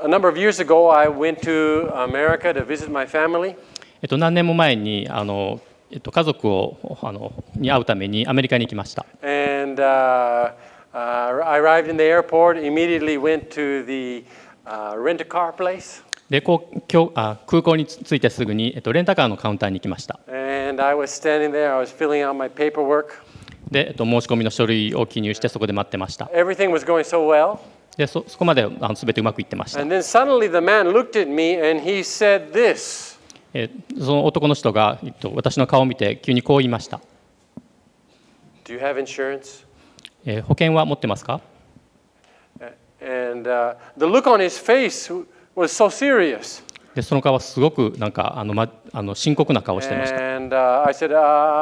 A number of years ago, I went to America to visit my family. 何年も前に家族に会うためにアメリカに行きました。 And I arrived in the airport, immediately went to the rent-a-car place. で空港に着いてすぐにレンタカーのカウンターに行きました。 And I was standing there, I was filling out my paperwork. で申し込みの書類を記入してそこで待ってました。 Everything was going so well. でそこまで全てうまくいってました。 And then suddenly the man looked at me and he said this. その男の人が私の顔を見て急にこう言いました。 Do you have insurance? 保険は持ってますか？ And the look on his face was so serious. でその顔はすごくなんか深刻な顔をしてました。 And I said,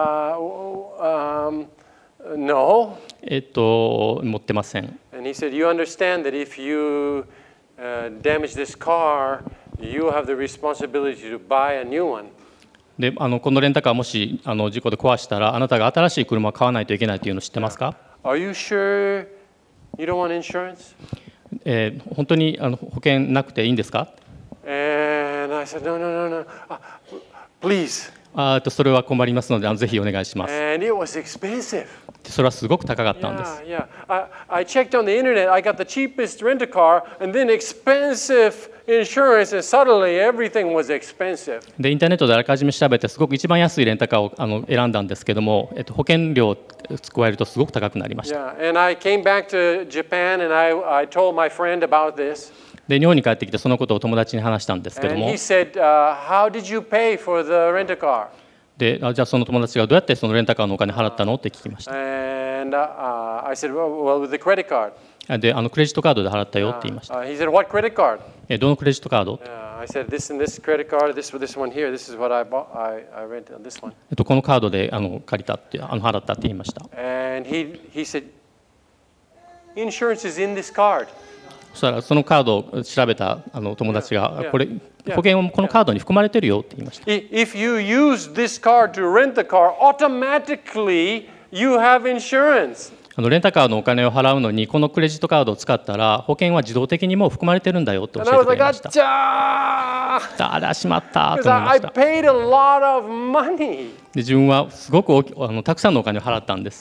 no. 持ってません。 And he said, you understand that if you damage this car, you have the responsibility to buy a new one. でこのレンタカーもし事故で壊したらあなたが新しい車を買わないといけないというのを知ってますか？ Are you sure you don't want insurance? 本当に保険なくていいんですか？ And I said, no. Please. それは困りますのでぜひお願いします。 And it was expensive. それはすごく高かったんです。 Yeah. I checked on the internet. I got the cheapest rent-a-car, and then expensive insurance, and suddenly everything was expensive. でインターネットであらかじめ調べてすごく一番安いレンタカーを選んだんですけども、保険料を加えるとすごく高くなりました。 Yeah. And I came back to Japan, and I told my friend about this. で日本に帰ってきてそのことを友達に話したんですけども。 And he said, how did you pay for the rent-a-car? でじゃあその友達がどうやってそのレンタカーのお金払ったのって聞きました。 And I said, well, with the credit card. でクレジットカードで払ったよって言いました。 He said, what credit card? どのクレジットカード？ I said, this and this credit card, this one here, this is what I bought. I rented on this one. このカードで借りたって払ったって言いました。 And he said, insurance is in this card. そしたらそのカードを調べた友達がこれ保険はこのカードに含まれてるよって言いました。 If you use this card to rent the car, automatically you have insurance. レンタカーのお金を払うのにこのクレジットカードを使ったら保険は自動的にもう含まれてるんだよって教えてくれました。あらしまったと思いました。で自分はすごくたくさんのお金を払ったんです。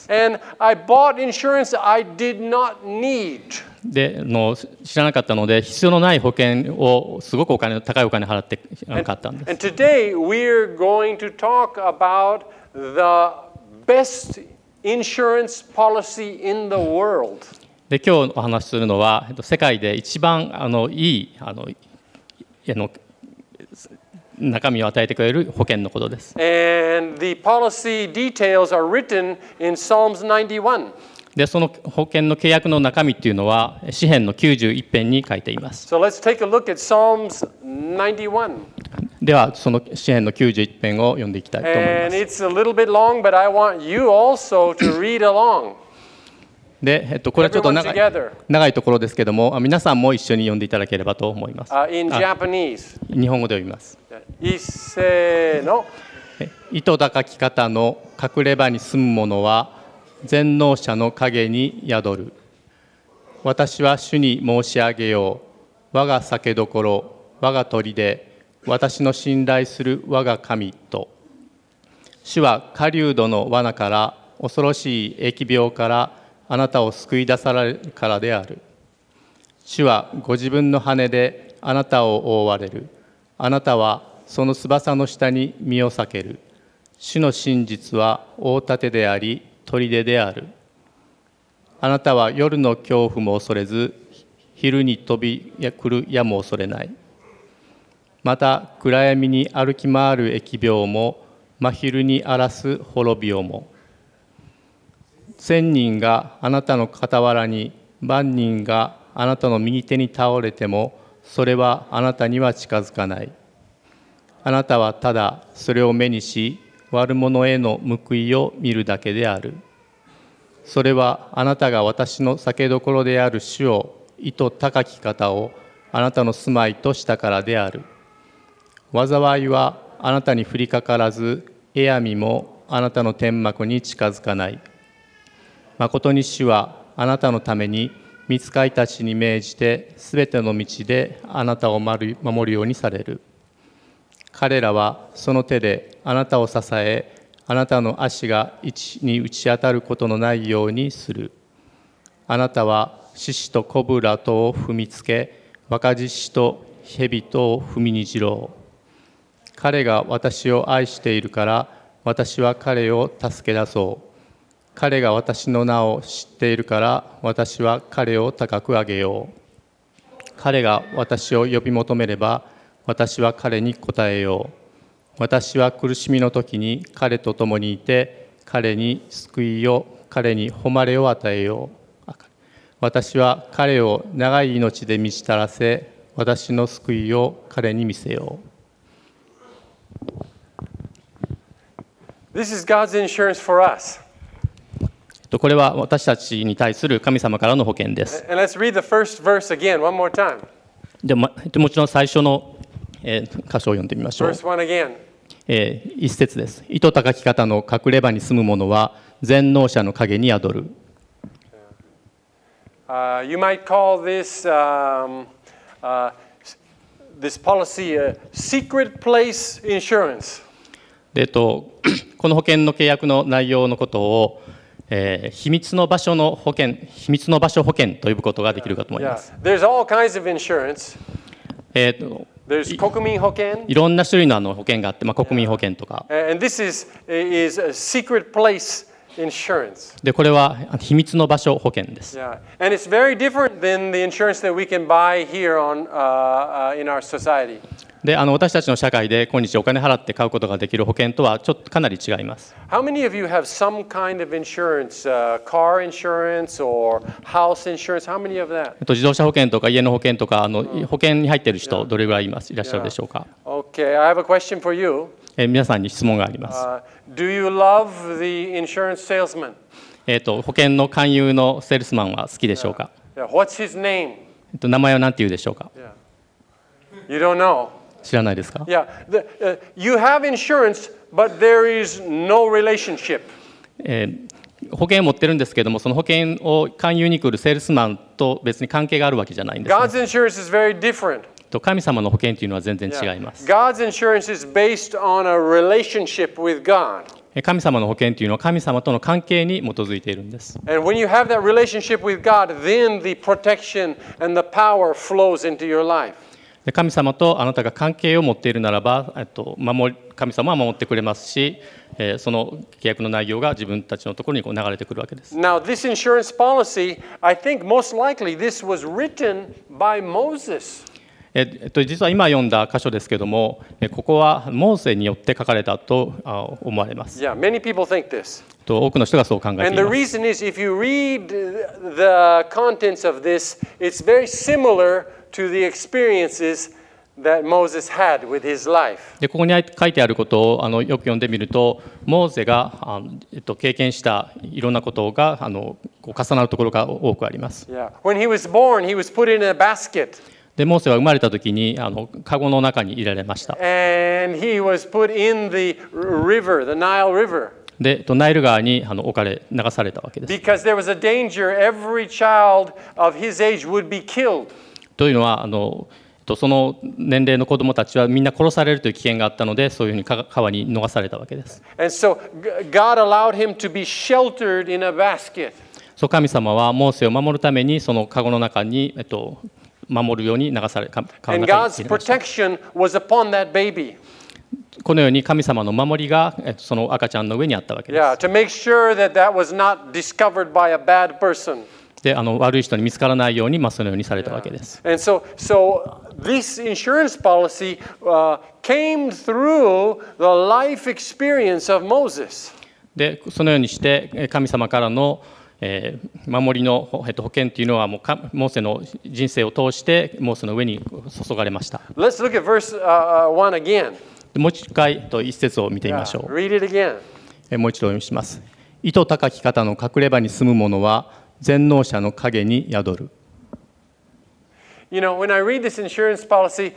で知らなかったので必要のない保険をすごく高いお金払って買ったんです。 And today we're going to talk about the best insurance policy in the world. で今日お話しするのは世界で一番いい中身を与えてくれる保険のことです。 And the policy details are written in Psalms 91. でその保険の契約の中身っていうのは詩編の91編に書いています。 So let's take a look at Psalms 91. ではその詩編の91編を読んでいきたいと思います。 And it's a little bit long, but I want you also to read along. でこれはちょっと長いところですけども皆さんも一緒に読んでいただければと思います。 In Japanese. 日本語で読みます。 いっせーの。 糸高き方の隠れ場に住む者は全能者の陰に宿る。私は主に申し上げよう。我が酒どころ、我が砦、私の信頼する我が神と。主は狩人の罠から恐ろしい疫病からあなたを救い出されるからである。主はご自分の羽であなたを覆われる。あなたはその翼の下に身を避ける。主の真実は大盾であり、砦である。あなたは夜の恐怖も恐れず、昼に飛び来る矢も恐れない。また暗闇に歩き回る疫病も、真昼に荒らす滅びよも。千人があなたの傍らに、万人があなたの右手に倒れても、それはあなたには近づかない。あなたはただそれを目にし、悪者への報いを見るだけである。それはあなたが私の酒どころである主を、意図高き方をあなたの住まいとしたからである。災いはあなたに降りかからず、栄闇もあなたの天幕に近づかない。まことに主はあなたのために御使いたちに命じて、すべての道であなたを守るようにされる。彼らはその手であなたを支え、あなたの足が地に打ち当たることのないようにする。あなたは獅子とコブラとを踏みつけ、若獅子と蛇とを踏みにじろう。彼が私を愛しているから、私は彼を助け出そう。彼が私の名を知っているから、私は彼を高く上げよう。彼が私を呼び求めれば、私は彼に答えよう。私は苦しみの時に彼と共にいて、彼に救いを、彼に誉れを与えよう。私は彼を長い命で満ちたらせ、私の救いを彼に見せよう。 This is God's insurance for us. これは私たちに対する神様からの保険です。 And let's read the first verse again, one more time. でもちろん最初の箇所を読んでみましょう。 Verse 1 again. 一節です。糸高き方の隠れ場に住む者は全能者の陰に宿る。 You might call this this policy a secret place insurance. この保険の契約の内容のことを、秘密の場所保険と呼ぶことができるかと思います。 There's all kinds of insurance. There's 国民保険。 いろんな種類の保険があって、国民保険とか。 And this is a secret place insurance. で、これは秘密の場所保険です。 Yeah. And it's very different than the insurance that we can buy here in our society. で、私たちの社会で今日お金払って買うことができる保険とはちょっとかなり違います。 How many of you have some kind of insurance, car insurance or house insurance? How many of that? 自動車保険とか家の保険とか保険に入っている人どれぐらいいらっしゃるでしょうか。 Okay, I have a question for you. 皆さんに質問があります。 Do you love the insurance salesman? 保険の勧誘のセールスマンは好きでしょうか。 What's his name? 名前は何て言うでしょうか。 You don't know. 知らないですか。 Yeah, you have insurance, but there is no relationship. 保険を持ってるんですけども、その保険を勧誘に来るセールスマンと別に関係があるわけじゃないんです、ね。 God's insurance is very different. 神様の保険というのは全然違います。 God's insurance is based on a relationship with God. 神様の保険というのは神様との関係に基づいているんです。 And when you have that relationship with God, then the protection and the power flows into your life. 神様とあなたが関係を持っているならば、神様は守ってくれますし、その契約の内容が自分たちのところに流れてくるわけです。 Now, this insurance policy, I think most likely this was written by Moses. 実は今読んだ箇所ですけれども、ここはモーセによって書かれたと思われます。 Yeah, many people think this. 多くの人がそう考えています。 And the reason is, if you read the contents of this, it's very similar to the experiences that Moses had with his life. で、ここに書いてあることをよく読んでみると、モーセが経験したいろんなことが重なるところが多くあります。 Yeah. When he was born, he was put in a basket. で、モーセは生まれた時にカゴの中に入れられました。 And he was put in the river, the Nile River. で、ナイル川に流されたわけです。 Because there was a danger every child of his age would be killed. というのはその年齢の子どもたちはみんな殺されるという危険があったので、そういうふうに川に逃されたわけです。 And so God allowed him to be sheltered in a basket. そう、神様はモーセを守るためにそのカゴの中に守るように流され、川の中に入れました。 And God's protection was upon that baby. このように神様の守りがその赤ちゃんの上にあったわけです。 Yeah, to make sure that that was not discovered by a bad person. で、悪い人に見つからないように、そのようにされたわけです。 And so this insurance policy came through the life experience of Moses. で、そのようにして神様からの守りの保険というのはもうモーセの人生を通してモーセの上に注がれました。 Let's look at verse 1 again. もう一回一節を見てみましょう。 Read it again. もう一度お読みします。糸高き方の隠れ場に住む者は全能者の陰に宿る。 You know, when I read this insurance policy,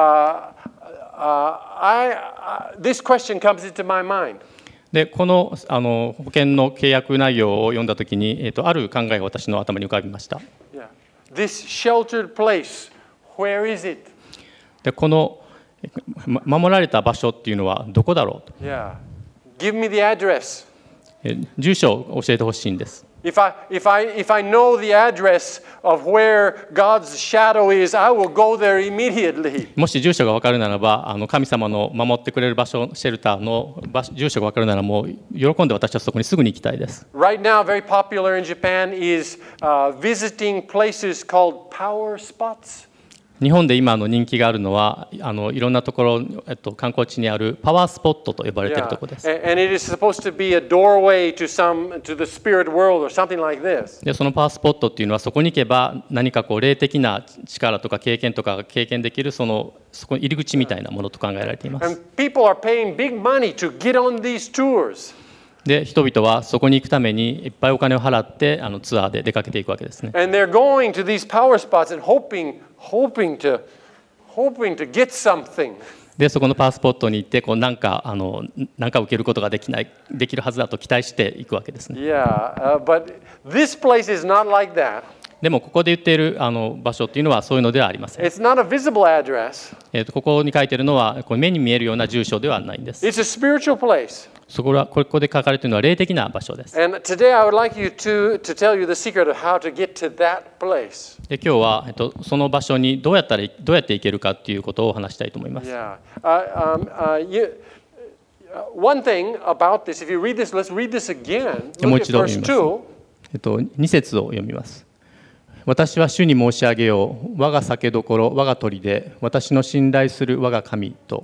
this question comes into my mind. で、この保険の契約内容を読んだときに、ある考えが私の頭に浮かびました。 Yeah. this sheltered place, where is it? でこの守られた場所っていうのはどこだろうと。 Yeah. Give me the address. 住所を教えてほしいんです。 If I know the address of where God's shadow is, I will go there immediately. もし住所が分かるならば、神様の守ってくれる場所、シェルターの住所が分かるならもう喜んで私はそこにすぐに行きたいです。 Right now, very popular in Japan is visiting places called power spots. 日本で今人気があるのはいろんなところ、観光地にあるパワースポットと呼ばれているところです。 And it is supposed to be a doorway to the spirit world or something like this. でそのパワースポットっていうのはそこに行けば何か霊的な力とか経験とかが経験できるそこ入り口みたいなものと考えられています。 And people are paying big money to get on these tours. で人々はそこに行くためにいっぱいお金を払ってツアーで出かけていくわけですね。 And they're going to these power spots and hoping to get something. でそこのパワースポットに行ってなんか受けることができるはずだと期待していくわけですね。 Yeah, but this place is not like that. でもここで言っている場所っていうのはそういうのではありません。 It's not a visible address. ここに書いているのは目に見えるような住所ではないんです。 It's a spiritual place. ここで書かれているのは霊的な場所です。 And today I would like you to tell you the secret of how to get to that place. で今日はその場所にどうやって行けるかっていうことを話したいと思います。 Yeah. One thing about this, if you read this, let's read this again. もう Look 一 at 度 verse 読みます。2節を読みます。私は主に申し上げよう。我が酒どころ、我が砦、私の信頼する我が神と。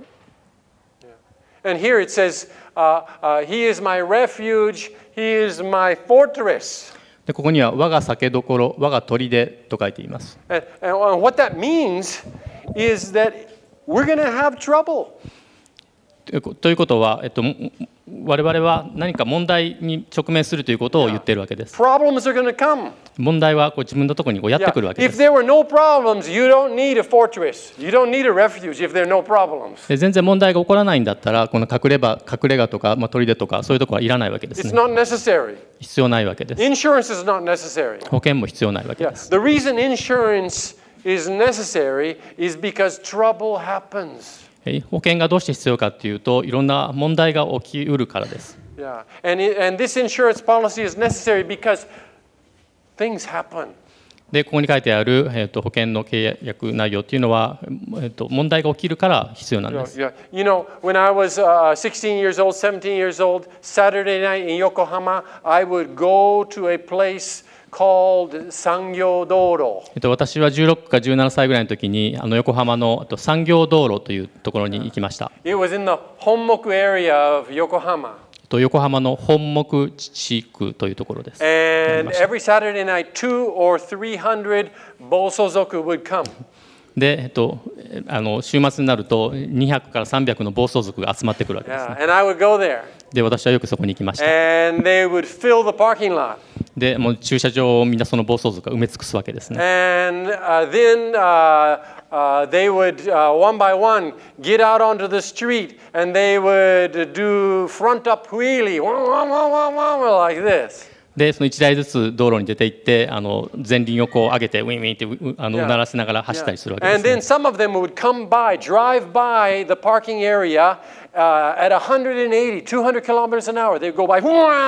And here it says, He is my refuge, He is my fortress. でここには我が酒どころ、我が砦と書いています。 And what that means is that we're going to have trouble. ということは、我々は何か問題に直面するということを言っているわけです。 Problems are going to come. 問題は自分のところにやってくるわけで If す。 there were no problems, you don't need a fortress. You don't need a refuge if there are no problems. 全然問題が起こらないんだったら、この隠れ家とか、砦とかそういうところはいらないわけです It's ね。 not necessary. 必要ないわけです。 Insurance is not necessary. 保険も必要ないわけ Yeah. です。 The reason insurance is necessary is because trouble happens. 保険がどうして必要かというと、いろんな問題が起きうるからです。 Yeah. And this insurance policy is necessary because things happen. でここに書いてある、保険の契約内容というのは、問題が起きるから必要なんです。 Yeah. You know, when I was 16 years old, 17 years old, Saturday night in Yokohama, I would go to a place called 産業道路。 私は16か17歳ぐらいの時に横浜の産業道路というところに行きました。 It was in the Honmoku area of Yokohama. 横浜の本木地区というところです。 And every Saturday night, 200 or 300 Bosozoku would come. で、週末になると200から300の暴走族が集まってくるわけですね。 Yeah. And I would go there. で、私はよくそこに行きました。 And they would fill the parking lot. で、もう駐車場をみんなその暴走族が埋め尽くすわけですね。 And then they would one by one get out onto the street and they would do front up wheelie like this. で、その1台ずつ道路に出て行って、前輪を上げてウィンウィンってうならせながら走ったりするわけです、ね。 And then some of them would drive by the parking area at 180, 200 kilometers an hour. They'd go by.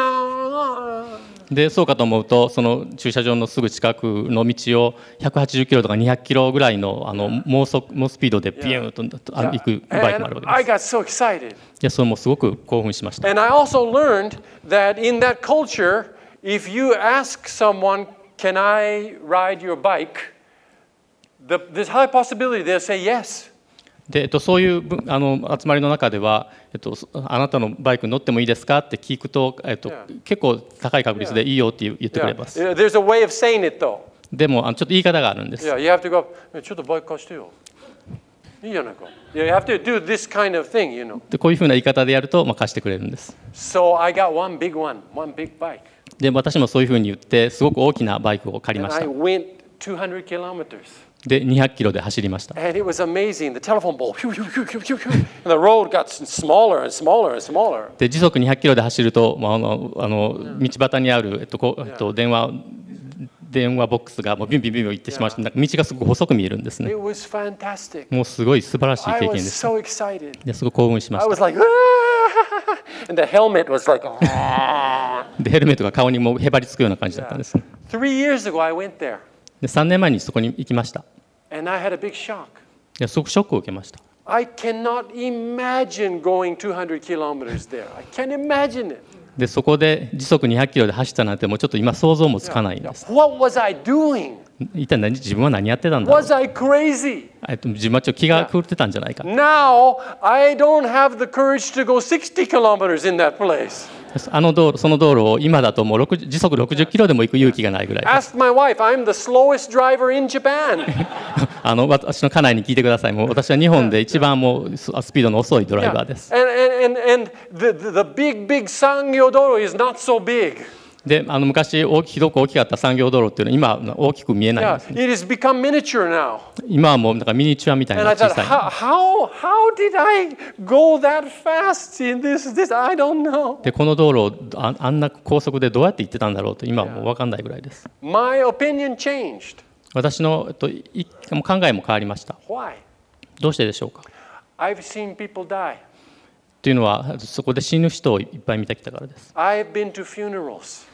でそうかと思うと、その駐車場のすぐ近くの道を180キロとか200キロぐらいの猛スピードでビューンと行くバイクもあるわけです。 I got so excited. でそれもすごく興奮しました。 And I also learned that in that culture, if you ask someone, "Can I ride your bike?" there's high possibility they'll say yes. でそういう集まりの中では、あなたのバイクに乗ってもいいですかって聞くと、結構高い確率でいいよって言ってくれます。 There's a way of saying it though. でもちょっと言い方があるんです。 Yeah, you have to go. ちょっとバイク貸してよ。いいじゃないか。You have to do this kind of thing, you know. でこういうふうな言い方でやると、貸してくれるんです。 So I got one big bike. で私もそういうふうに言ってすごく大きなバイクを借りました。 I went 200 kilometers. で200キロで走りました。 And it was amazing. The telephone pole, and the road got smaller and smaller and smaller. で時速200キロで走ると、道端にある電話電話ボックスがもうビュンビュンビュンビュン行ってしまうし、なんか道がすごく細く見えるんですね。 It was fantastic. もうすごい素晴らしい I 経験 was でした。 so excited. ですごく興奮しま I し was た。 like, and the helmet was like, でヘルメットが顔にもへばりつくような感じだったんですね。 3 years ago I went there で3年前にそこに行きました。 and I had a big shock. ですごくショックを受けました。 I cannot imagine going 200 kilometers there. I can't imagine it. でそこで時速200キロで走ったなんてもうちょっと今想像もつかないんです。 What was I doing? 一体自分は何やってたんだろう。 Was I crazy? 自分はちょっと気が狂ってたんじゃないか。 Now I don't have the courage to go 60 kilometers in that place. その道路を今だともう時速60キロでも行く勇気がないぐらいです。 Ask my wife. I'm the slowest driver in Japan. 私の家内に聞いてください。もう私は日本で一番もうスピードの遅いドライバーです。 And the big Sangyo Doro is not so big. で昔ひどく大きかった産業道路っていうのは今大きく見えないんです、ね。 It has become miniature now. 今はもうなんかミニチュアみたい And な I 小 thought, さい。 how did I go that fast in this? I don't know. でこの道路をあんな高速でどうやって行ってたんだろうと今はもう分かんないぐらいです。 My opinion changed. 私の考えも変わりました。 Why? どうしてでしょうか。 I've seen people die. というのはそこで死ぬ人をいっぱい見てきたからです。 I've been to funerals.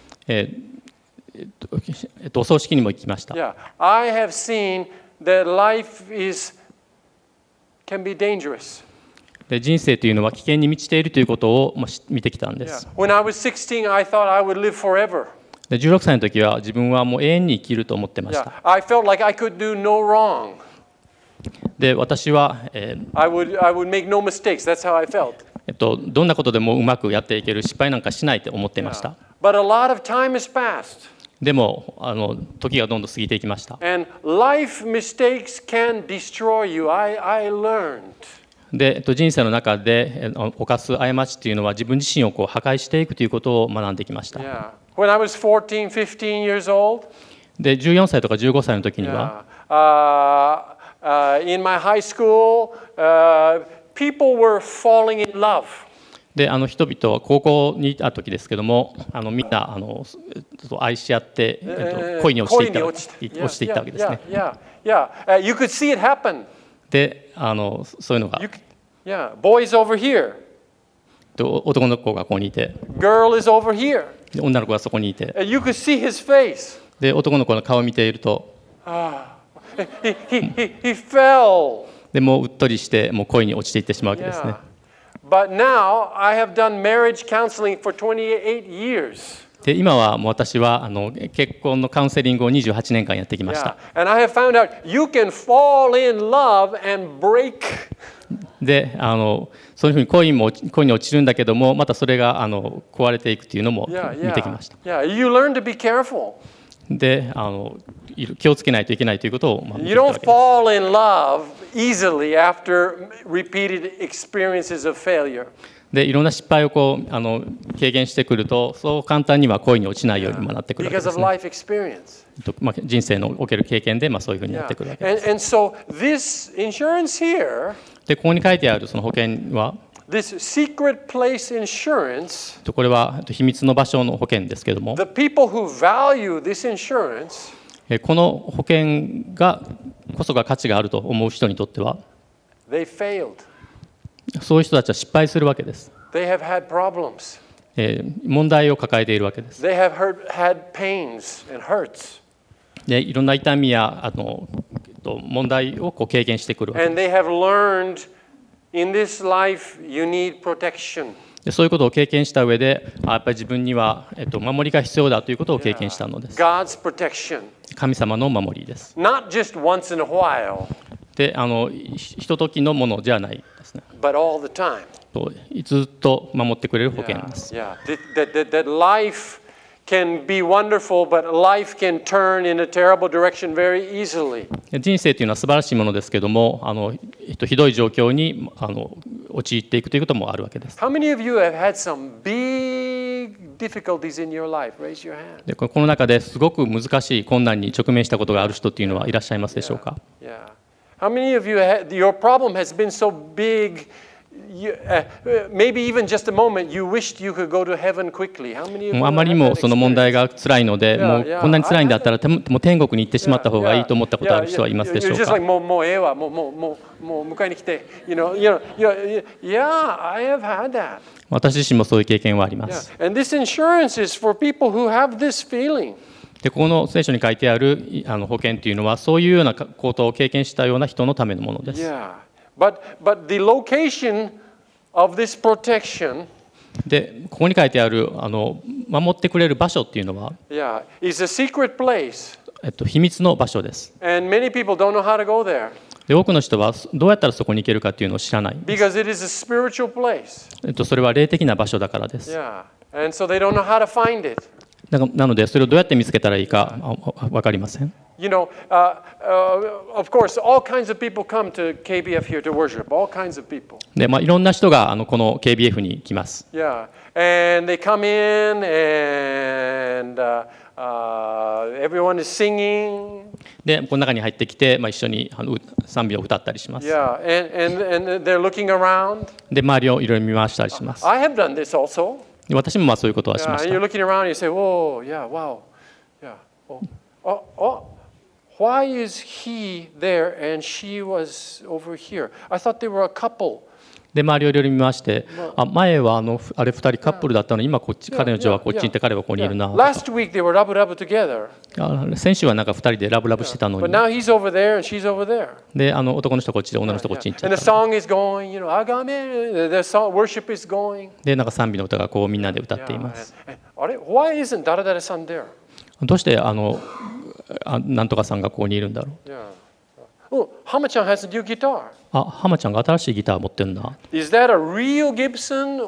お葬式にも行きました。 Yeah, I have seen that life can be dangerous. で人生というのは危険に満ちているということを見てきたんで Yeah. す。 When I was 16, I thought I would live forever. で16歳の時は自分はもう永遠に生きると思ってまし Yeah, た。 I felt like I could do no wrong. で私は、 I would make no mistakes. That's how I felt. どんなことでもうまくやっていける、失敗なんかしないと思っていました。 But a lot of time has passed. でも時がどんどん過ぎていきました。 And life mistakes can destroy you. I learned. で人生の中で犯す過ちというのは自分自身を破壊していくということを学んできました。 Yeah. When I was 14, 15 years old, で14歳とか15歳の時には、 in my high school, people were falling in love. で人々は高校にいた時ですけどもみんな愛し合って、恋に落ちていったわけですね。 Yeah. You could see it happen. でそういうのが Yeah. Boys over here. 男の子がここにいて Girl is over here. で女の子がそこにいて You could see his face. で男の子の顔を見ていると He fell. でもううっとりしてもう恋に落ちていってしまうわけですね。 But now I have done marriage counseling for 28 years. で今はもう私は結婚のカウンセリングを28年間やってきました。 And I have found out you can fall in love and break. でそういうふうに恋に落ちるんだけどもまたそれが壊れていくというのも見てきました。 Yeah, you learn to be careful. で気をつけないといけないということを見てき You たわ don't けです。 fall in love easily after repeated experiences of failure. でいろんな失敗を経験してくるとそう簡単には恋に落ちないようにもなってくるわけ Because で of すね。 life experience. 人生のおける経験でそういうふうになってくるわけです And so this insurance here, でここに書いてあるその保険は this secret place insurance, これは秘密の場所の保険ですけども the people who value this insurance, この保険こそが価値があると思う人にとっては they failed. そういう人たちは失敗するわけです。 They have had problems. 問題を抱えているわけです。 They have had pains and hurts. でいろんな痛みや問題を経験してくるわけです。 And they have learned in this life you need protection. でそういうことを経験した上でやっぱり自分には、守りが必要だということを経験したのです。 God's protection. 神様の守りです。 Not just once in a while, でひとときのものじゃないですね。 but all the time. ずっと守ってくれる保険です。 Yeah. That life can be wonderful, but life can turn in a terrible direction very easily. 人生というのは素晴らしいものですけどもひどい状況に陥っていくということもあるわけです。 How many of you have had some big difficulties in your life? Raise your hand. でこの中ですごく難しい困難に直面したことがある人というのはいらっしゃいますでしょうか。 Yeah. How many of you your problem has been so big maybe even just a moment, you wished you could go to heaven quickly. How many of you もうあまり have に that もその問題 experience? が辛いので、もうこんなに辛いんだったらもう天国に行ってしまった方がいいと思ったことある人はいますでしょ You're う just か。 like, もうええわ、もう迎えに来て。Yeah, I have had that. 私自身もそういう経験はありま Yeah. す。 And this insurance is for people who have this feeling. でこの聖書に書いてある保険というのはそういうようなことを経験したような人のためのものです。 Yeah. But the location of this protection, でここに書いてある守ってくれる場所っていうのは、 yeah, is a secret place. 秘密の場所です。 And many people don't know how to go there で多くの人はどうやったらそこに行けるかっていうのを知らない。 because it is a spiritual place. それは霊的な場所だからです。 Yeah. And so they don't know how to find it. なのでそれをどうやって見つけたらいいか分かりません。 You know, of course, all kinds of people come to KBF here to worship. All kinds of people. でいろんな人がこの KBF に来ます。 Yeah. And they come in and everyone is singing. でこの中に入ってきて、一緒に賛美を歌ったりします。 Yeah. And they're looking around. で周りをいろいろ見回したりします。 I have done this also. で私もそういうことはし Yeah. まし And you're た。 looking around and you say, whoa, yeah, wow. Yeah. Why is he there and she was over here? I thought they were a couple. で周りをいろいろ見回して、前はあれ2人カップルだったのに今こっち、彼女はこっちにいて彼はここにいるなとか。 Last week they were rub together. 先週はなんか2人でラブラブしてたの But に。 now he's over there and she's over there. で男の人こっちで女の人こっちに行っちゃ And っ the た。 song is going, you know, Agame, the song, worship is going. でなんか賛美の歌がこうみんなで歌っています。 Why isn't Daradara-san there? どうしてなんとかさんがここにいるんだろう。 Yeah. Oh, Hama-chan has a new guitar. 浜ちゃんが新しいギター持ってるな。 Is that a real Gibson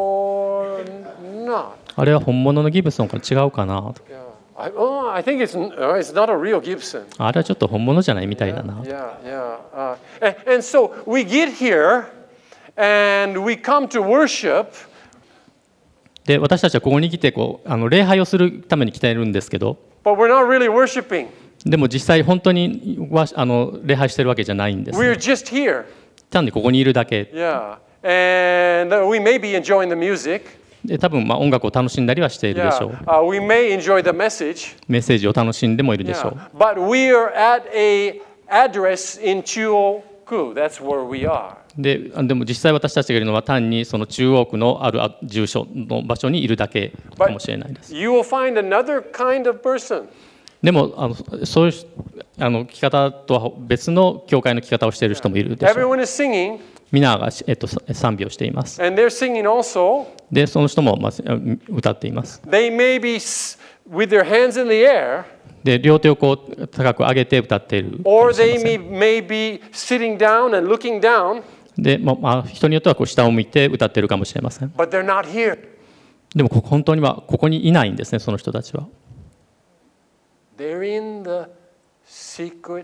or not? あれは本物のギブソンから違うかな。 Yeah. I think it's not a real Gibson. あれはちょっと本物じゃないみたいだな。 Yeah. And so we get here and we come to worship. で私たちはここに来て礼拝をするために来ているんですけど、 But we're not really worshiping. でも実際本当に礼拝してるわけじゃないんです。 We're just here. 単にここにいるだけ。 Yeah. And we may be enjoying the music. で多分音楽を楽しんだりはしているでしょう。 Yeah. We may enjoy the message. メッセージを楽しんでもいるでしょう。 Yeah. But we are at a address in Chuoku. That's where we are. でも実際私たちがいるのは単にその中央区のある住所の場所にいるだけかもしれないです。 You will find another kind of person. でもそういう生き方とは別の教会の生き方をしている人もいるでしょう。 Everyone is singing. 皆が賛美をしています。 And they're singing also. でその人も歌っています。 They may be with their hands in the air. で両手をこう高く上げて歌っている。 Or they may be sitting down and looking down. で人によってはこう下を向いて歌っているかもしれません。 But they're not here. でも本当にはここにいないんですね、その人たちは。 They're in the secret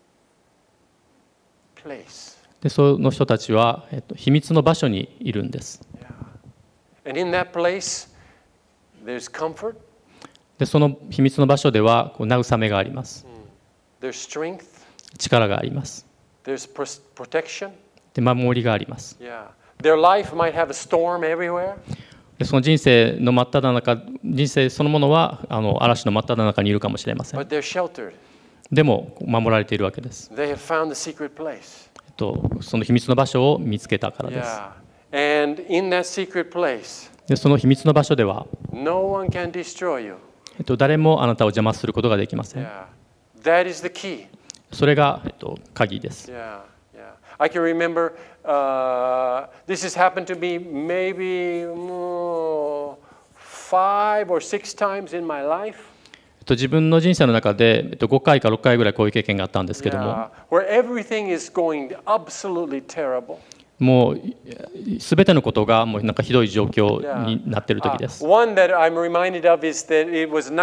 place. でその人たちは、秘密の場所にいるんです。 And in that place, there's comfort, でその秘密の場所ではこう慰めがあります。 there's strength, 力があります。 there's protection. で守りがあります。 Yeah. Their life might have a storm everywhere. でその人生の真っ只中、人生そのものは嵐の真っ只中にいるかもしれません。 But they're sheltered. でも守られているわけです。 They have found the secret place. その秘密の場所を見つけたからです。 Yeah. And in that secret place, でその秘密の場所では、 no one can destroy you. 誰もあなたを邪魔することができません。 Yeah. That is the key. それが、鍵です。 Yeah. I can remember this has happened to me maybe 5 or 6 times in my life. 自分の人生の中で5回か6回ぐらいこういう経験があったんですけども、 Where everything is going absolutely terrible. もうすべてのことがもうなんかひどい状況になっている時です。 One that I'm reminded of is that it was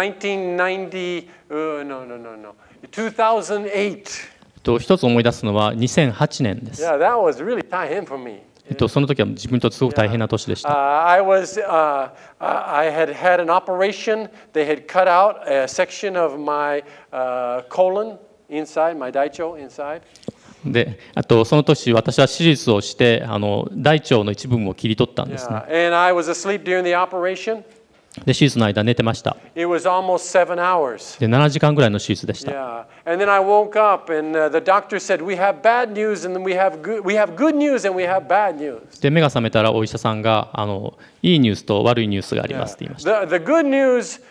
2008. 一つ思い出すのは2008年です。 Yeah, that was really 大変 for me. その時は自分にとってすごく大変な年でした。 I had had an operation. They had cut out a section of my colon inside, my daicho inside. で、あとその年私は手術をして大腸の一部分を切り取ったんですね。 And I was asleep during the operation. で手術の間寝てました。 It was almost 7 hours. で7時間ぐらいの手術でした。 Yeah. And then I woke up and the doctor said, we have bad news and we have good news and we have bad news. で目が覚めたらお医者さんがいいニュースと悪いニュースがありますって言いました。 The good news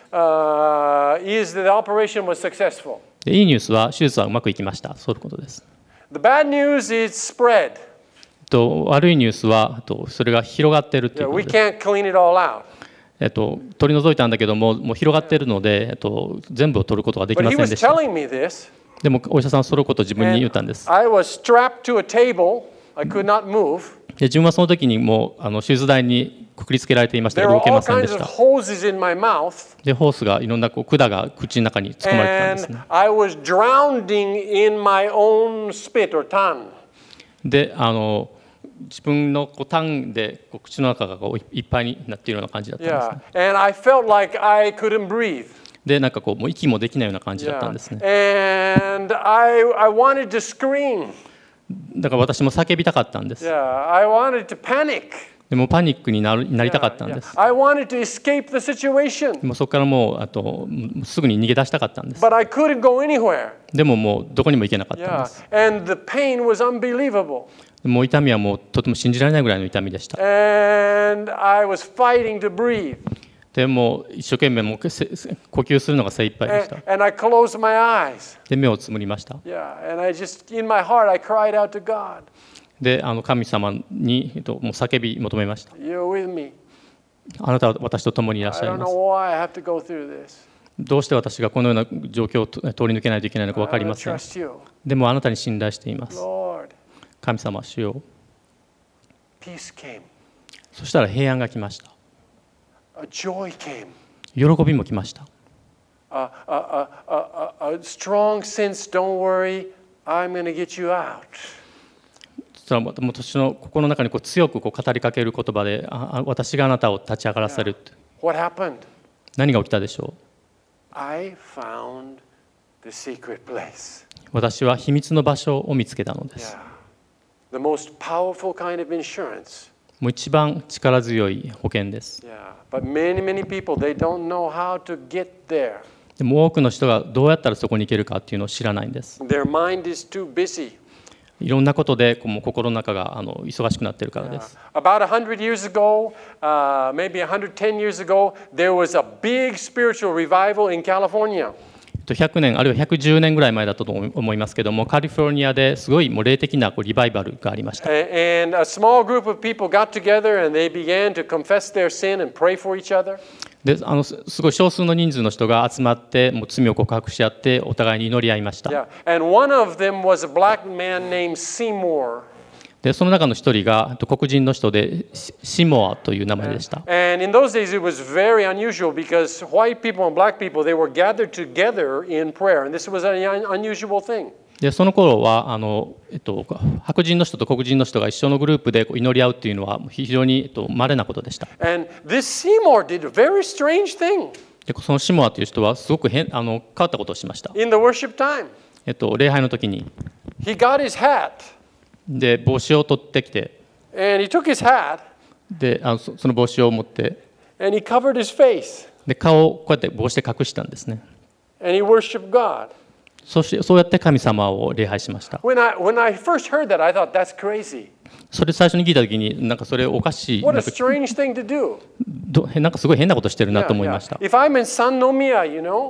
is that the operation was successful. でいいニュースは手術はうまくいきました。そういうことです。 The bad news is spread. 悪いニュースはそれが広がっているっていうこ We とです。 can't clean it all out. 取り除いたんだけども、もう広がっているので、全部を取ることができ But ま he せん was でした。 telling me this. でもお医者さんはそのことを自分に言ったんです。 I was strapped to a table. I could not move. で自分はその時にもう手術台にくくりつけられていました There が were 動け all ませんで kinds し of た。 hoses in my mouth. でホースがいろんな管が口の中に突っ込まれてたんです And ね。 I was drowning in my own spit or tongue. で自分の痰で口の中がいっぱいになっているような感じだったんですね。 Yeah. And I felt like I couldn't breathe. でなんかもう息もできないような感じだったんですね。 And I wanted to scream. だから私も叫びたかったんです。 Yeah. I wanted to panic. でもパニックになりたかったんです。 I wanted to escape the situation. もうそこからもうすぐに逃げ出したかったんです。 But I couldn't go anywhere. でももうどこにも行けなかったんで Yeah. す。 And the pain was unbelievable. もう痛みはもうとても信じられないぐらいの痛みでした。 And I was fighting to breathe. でもう一生懸命もう呼吸するのが精一杯でした。 And I closed my eyes. で目をつむりました。 Yeah. And I just, in my heart, I cried out to God. で神様にもう叫び求めました。 You're with me. あなたは私と共にいらっし I ゃい don't ま know す。 why I have to go through this. どうして私がこのような状況を通り抜けないといけないのか分か I り will ません。 trust you. でもあなたに信頼しています。 Lord. 神様主よ。 Peace came. そしたら平安が来ました。 A joy came. 喜びも来ました。 A strong sense, don't worry, I'm going to get you out. それはもう私の心の中に強く語りかける言葉で、私があなたを立ち上がらせる。 What happened? 何が起きたでしょう。 I found the secret place. 私は秘密の場所を見つけたのです。 Yeah. The most powerful kind of insurance. もう一番力強い保険です。 Yeah. But many people, they don't know how to get there. でも多くの人がどうやったらそこに行けるかっていうのを知らないんです。 Their mind is too busy. いろんなことでもう心の中が忙しくなっているからです。 About 100 years ago, maybe 110 years ago, there was a big spiritual revival in California. 100年あるいは110年ぐらい前だったと思いますけども、カリフォルニアですごいもう霊的なリバイバルがありました。 And a small group of people got together and they began to confess their sin and pray for each other. ですごい少数の人数の人が集まってもう罪を告白し合ってお互いに祈り合いました。 Yeah. And one of them was a black man named Seymour. でその中の一人が黒人の人でシモアという名前でした。 And in those days it was very unusual because white people and black people, they were gathered together in prayer. And this was an unusual thing. でその頃は白人の人と黒人の人が一緒のグループで祈り合うというのは非常に稀なことでした。 And this Seymour did a very strange thing でそのシモアという人はすごく変わったことをしました。 in the worship time. 礼拝の時に He got his hat で帽子を取ってきて and he took his hat でその帽子を持って and he covered his face で顔をこうやって帽子で隠したんですね。 and he worshiped God. そうやって神様を礼拝しました。 When I first heard that, I thought that's crazy. それ最初に聞いた時になんかそれおかしい、 What a strange thing to do. なんかすごい変なことしてるなと思い Yeah, ました。 yeah. If I'm in San Nomiya,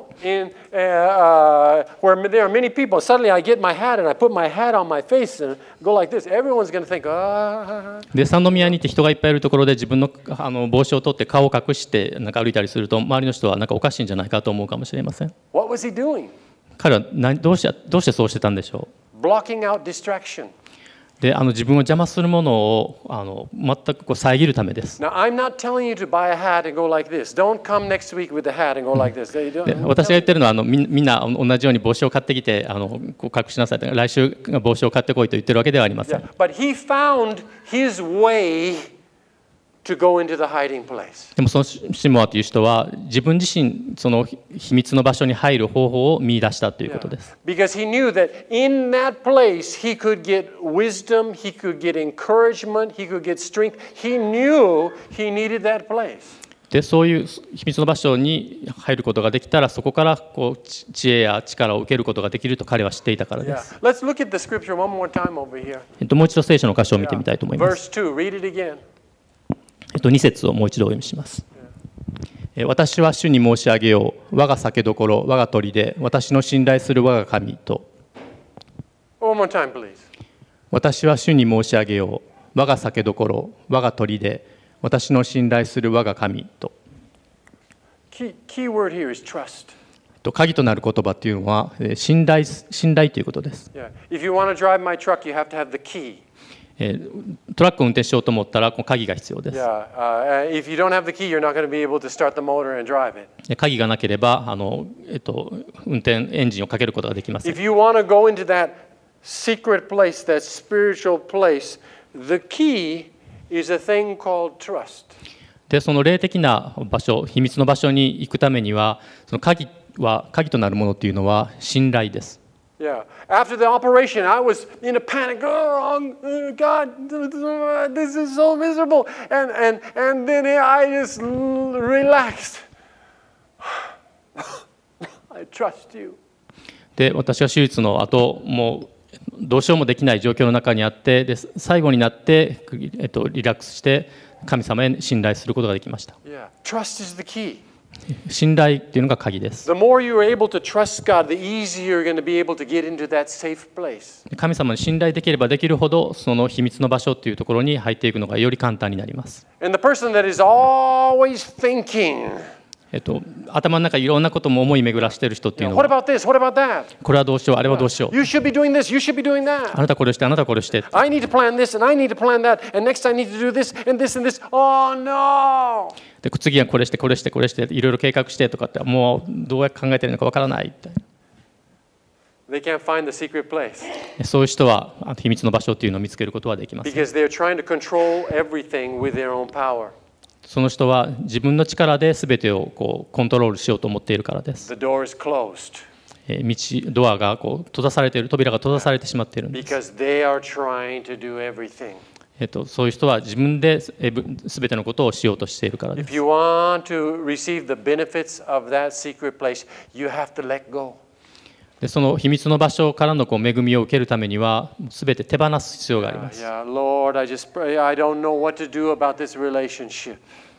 where there are many people, suddenly I get my hat and I put my hat on my face and go like this. Everyone's going to think, ah. で三宮に行って人がいっぱいいるところで自分の帽子を取って顔を隠してなんか歩いたりすると周りの人はなんかおかしいんじゃないかと思うかもしれません。 What was he doing? 彼はどうしてそうしてたんでしょう。 Blocking out distraction. で自分を邪魔するものを全く遮るためです。 Now, I'm not telling you to buy a hat and go like this. Don't come next week with the hat and go like this. で私が言ってるのはみんな同じように帽子を買ってきてこう隠しなさいとか来週帽子を買ってこいと言ってるわけではありません。 Yeah, but he found his way to to go into the hiding place. でもそのシモアという人は自分自身その秘密の場所に入る方法を見出したということです。 Because he knew that in that place he could get wisdom, he could get encouragement, he could get strength. He knew he needed that place. でそういう秘密の場所に入ることができたらそこからこう知恵や力を受けることができると彼は知っていたからで Yeah. す。 Let's look at the scripture one more time over here. もう一度聖書の箇所を見てみたいと思います。 Verse 2, read it again. 2節をもう一度お読みします。私は主に申し上げよう。我が酒どころ、我が砦、私の信頼する我が神と。 One more time, please. 私は主に申し上げよう。我が酒どころ、我が砦、私の信頼する我が神と。 Key word here is trust. 鍵となる言葉というのは信頼ということです。 Yeah. If you want to drive my truck, you have to have the key. トラックを運転しようと思ったらこの鍵が必要です。 Yeah. If you don't have the key, you're not going to be able to start the motor and drive it. 鍵がなければ運転エンジンをかけることができません。 If you want to go into that secret place, that spiritual place, the key is a thing called trust. でその霊的な場所、秘密の場所に行くためにはその鍵となるものというのは信頼です。 Yeah. After the operation, I was in a panic. Oh, God, this is so miserable. And then I just relaxed. I trust you. で私は手術の後もうどうしようもできない状況の中にあってで最後になって、リラックスして神様へ信頼することができました。 Yeah. Trust is the key. 信頼っていうのが鍵です。 The more you are able to trust God, the easier you're going to be able to get into that safe place. 神様に信頼できればできるほどその秘密の場所っていうところに入っていくのがより簡単になります。 And the person that is always thinking, 頭の中いろんなことも思い巡らしている人っていうの what は about this? What about that? これはどうしようあれはどうしよう You should be doing this. You should be doing あ that. なたこれしてあなたこれして I need to plan this and I need to plan that. And next I need to do this and this and this. Oh no! で次はこれしてこれしてこれしていろいろ計画してとかってもうどうやって考えてるのかわからないみたい They can't find the secret place なそういう人は秘密の場所っていうのを見つけることはできません。 because they're trying to control everything with their own power. その人は自分の力で全てをこうコントロールしようと思っているからです。 The door is closed ドアがこう閉ざされている扉が閉ざされてしまっているんです。 because they are trying to do everything. そういう人は自分で全てのことをしようとしているからで If す。 you want to receive the benefits of that secret place, you have to let go. でその秘密の場所からのこう恵みを受けるためには全て手放す必要があります。 Yeah, Lord, I just pray. I don't know what to do about this relationship.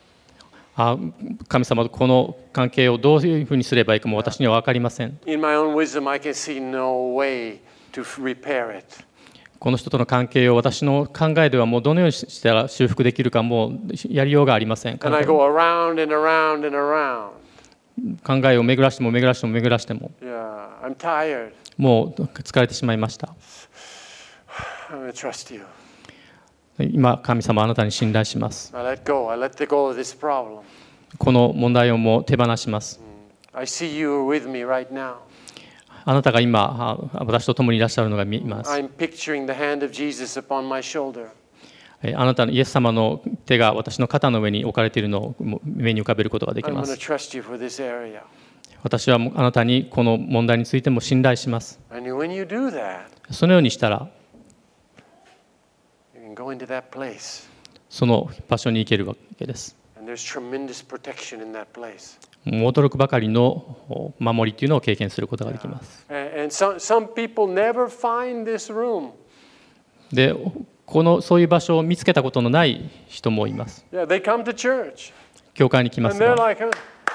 神様とこの関係をどういうふうにすればいいかも私には分かりません。 In my own wisdom, I can see no way to repair it. この人との関係を私の考えではもうどのようにしたら修復できるかもうやりようがありません。 And I go around and around and around. 考えを巡らしても巡らしても巡らしても Yeah, I'm tired. もう疲れてしまいました。 I'm going to trust you. 今神様あなたに信頼します。 I let go. I let go of this problem. この問題をもう手放します。 I see you with me right now. あなたが今私と共にいらっしゃるのが見えます。 I'm picturing the hand of Jesus upon my shoulder. あなたのイエス様の手が私の肩の上に置かれているのを目に浮かべることができ I'm ま going to す。 trust you for this area. 私はあなたにこの問題についても信頼します。 And when you do that, そのようにしたら you can go into that place. その場所に行けるわけです。 And there's tremendous protection in that place. 驚くばかりの守りというのを経験することができます。 And some people never find this room. で、そういう場所を見つけたことのない人もいます。 Yeah, they come to church. 教会に来ます And they're が、 like,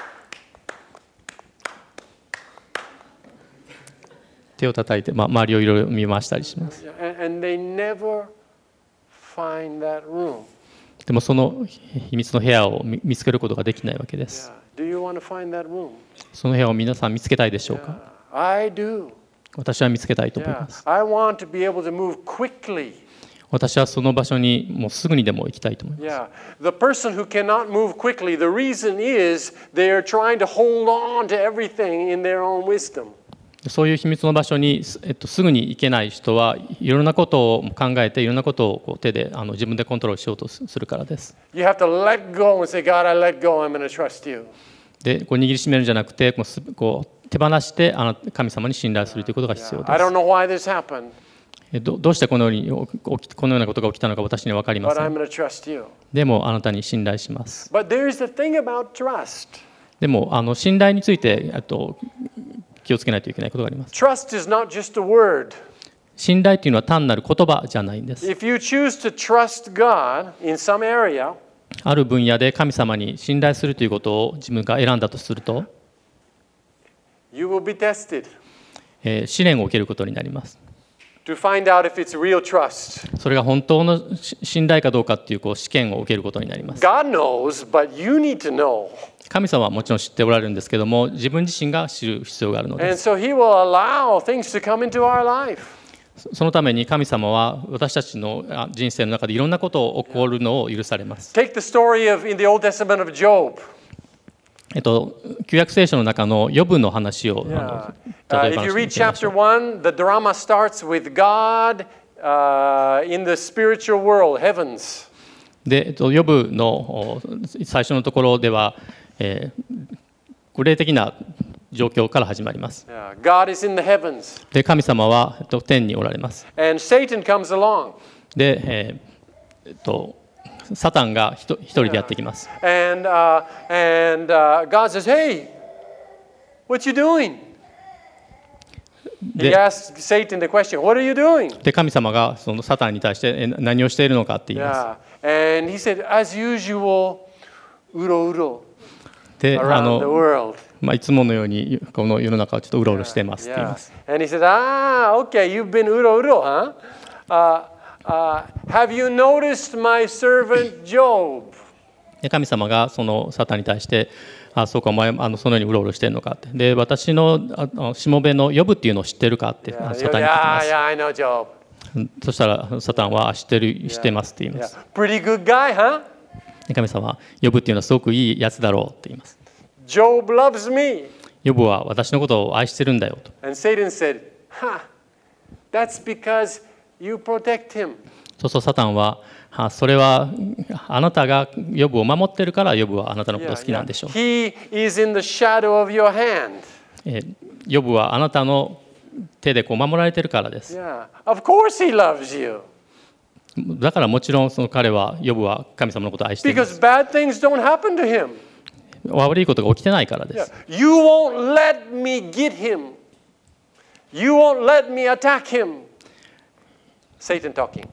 手を叩いて、周りをいろいろ見回したりします。 and they never find that room. でもその秘密の部屋を見つけることができないわけです。 Yeah. Do you want to find that room? その部屋を皆さん見つけたいでしょうか。 I do. 私は見つけたいと思い Yeah. ます。 I want to be able to move quickly. 私はその場所にもうすぐにでも行きたいと思います。 Yeah. The person who cannot move quickly, the reason is they are trying to hold on to everything in their own wisdom. そういう秘密の場所に、すぐに行けない人はいろんなことを考えていろんなことをこう手で自分でコントロールしようとするからです。 You have to let go and say, God, I let go. I'm going to trust you. でこう握りしめるんじゃなくてこう手放して神様に信頼するということが必要 I で don't know why this happened, す。どうしてこのようなことが起きたのか私には分かりま but せ I'm ん。 going to trust you. でもあなたに信頼します。 But there's the thing about trust. でも信頼について気をつけないといけないことがあります。 Trust is not just a word. 信頼というのは単なる言葉じゃないんです。 If you choose to trust God in some area, ある分野で神様に信頼するということを自分が選んだとすると、 you will be tested 試練を受けることになります。 to find out if it's real trust. それが本当の信頼かどうかっていう試験を受けることになります。 God knows, but you need to know. 神様はもちろん知っておられるんですけども、自分自身が知る必要があるの And です。 so He will allow things to come into our life. そのために神様は私たちの人生の中でいろんなことを起こるのを許されます。 Take the story in the Old Testament of Job. 旧約聖書の中のヨブの話を Yeah. 例えば If you 見 read てみましょ chapter う。 1, the drama starts with God in the spiritual world, heavens. で、ヨブの最初のところでは、霊的な状況から始まります。 Yeah. God is in the heavens. で、神様は天におられます。 And Satan comes along. で、サタンが一人でやってきます。 And God says, hey, what you doing? He で、 asks Satan the question, what are you doing? で神様がそのサタンに対して何をしているのかって言いま Yeah. And he said, as usual, uro す。で、 around the world. いつものようにこの世の中をちょっとうろうろしてますって言い Yeah. ます。 And he said, okay, you've been uro, huh? Have you noticed my servant Job? で神様がそのサタンに対してそうかお前そのようにうろうろしてるのかってで私のしもべのヨブっていうのを知ってるかってサタンに聞きま Yeah, す。 yeah, I know Job. そしたらサタンは知ってますって言います。 Pretty good guy, huh? で神様はヨブっていうのはすごくいいやつだろうって言います。 Job loves me. ヨブは私のことを愛してるんだよと。 And Satan said, that's because you protect him. そうそうサタンはそれはあなたがヨブを守ってるからヨブはあなたのこと好きなんでしょう。 He is in the shadow of your hand. ヨブはあなたの手で守られてるからです。 Yeah. Of course he loves you. だからもちろんその彼はヨブは神様のことを愛していま Because す。 bad things don't happen to him. 悪いことが起きてないからで Yeah. す。 You won't let me get him. You won't let me attack him. Satan talking.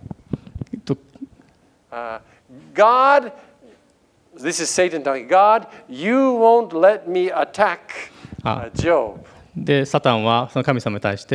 God, this is Satan talking. God, you won't let me attack Job. でサタンはその神様に対して、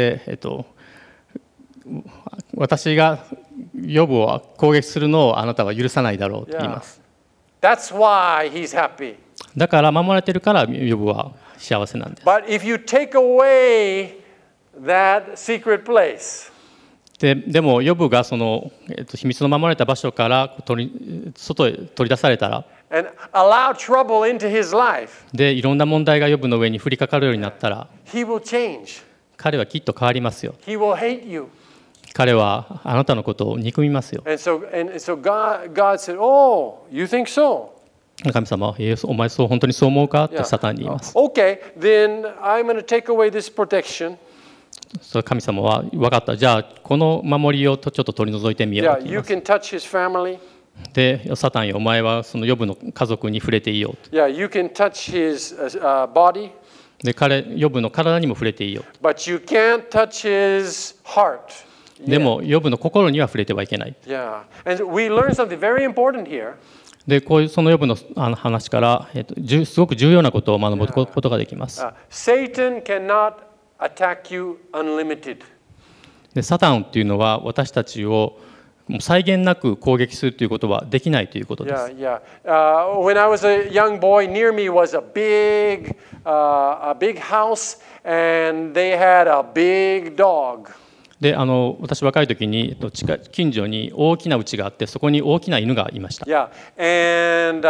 私がヨブを攻撃するのをあなたは許さないだろうと言います。 That's why he's happy. だから守られてるからヨブは幸せなんです。 But if you take away that secret place, でもヨブがその、秘密の守られた場所から外へ取り出されたら and allow trouble into his life, でいろんな問題がヨブの上に降りかかるようになったら he will change. 彼はきっと変わりますよ。 He will hate you. 彼はあなたのことを憎みますよ。 And so God said, oh, you think so? 神様はお前本当にそう思うかって Yeah. サタンに言います。 Okay, then I'm going to take away this protection. それ神様は分かった。じゃあこの守りをちょっと取り除いてみよう Yeah, と言い you ます。 can touch his family. でサタンよお前はそのヨブの家族に触れていいよと。 Yeah, you can touch his body, でヨブの体にも触れていいよ。 but you can't touch his heart. でもヨブの心には触れてはいけない。 Yeah, and we learn something very important here. でこういうそのヨブの話から、すごく重要なことを学ぶことができます。 Satan cannot attack you unlimited. でサタンっていうのは私たちをもう際限なく攻撃するということはできないということです。 Yeah, yeah. When I was a young boy, near me was a big house, and they had a big dog. で私若い時に近所に大きな家があってそこに大きな犬がいました。 Yeah, and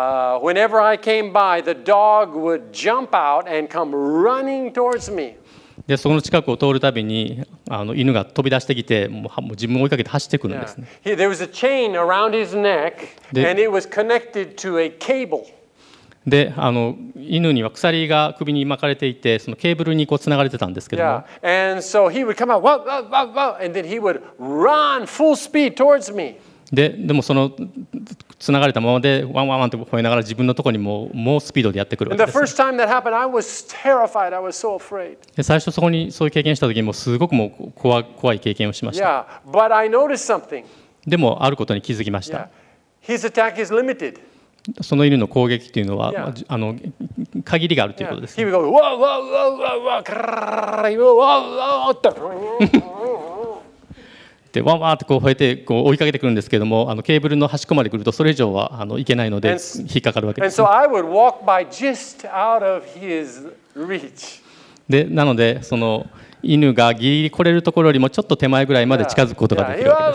whenever I came by, the dog would jump out and come running towards me. でその近くを通るたびに犬が飛び出してきてもう自分を追いかけて走ってくるんですね。 There was a chain around his neck, and it was connected to a cable. で犬には鎖が首に巻かれていてそのケーブルにこうつながれてたんですけども、 And so he would come out, wow, wow, wow, wow, and then he would run full speed towards me. でもそのつながれたままでワンワンワンと吠えながら自分のところにもうスピードでやってくるわけです。 And the first time that happened, I was terrified. I was so afraid. で最初そういう経験した時にもうすごくもう怖い経験をしました。 But I noticed something. でもあることに気づきました。 His attack is limited. その犬の攻撃というのは限りがあるということです。 He would go, whoa, whoa, whoa, whoa, whoa. でワンワンってこう吠えてこう追いかけてくるんですけどもケーブルの端っこまで来るとそれ以上はいけないので引っかかるわけです。 And so I would walk by just out of his reach. でなのでその犬がギリギリ来れるところよりもちょっと手前ぐらいまで近づくことができるわ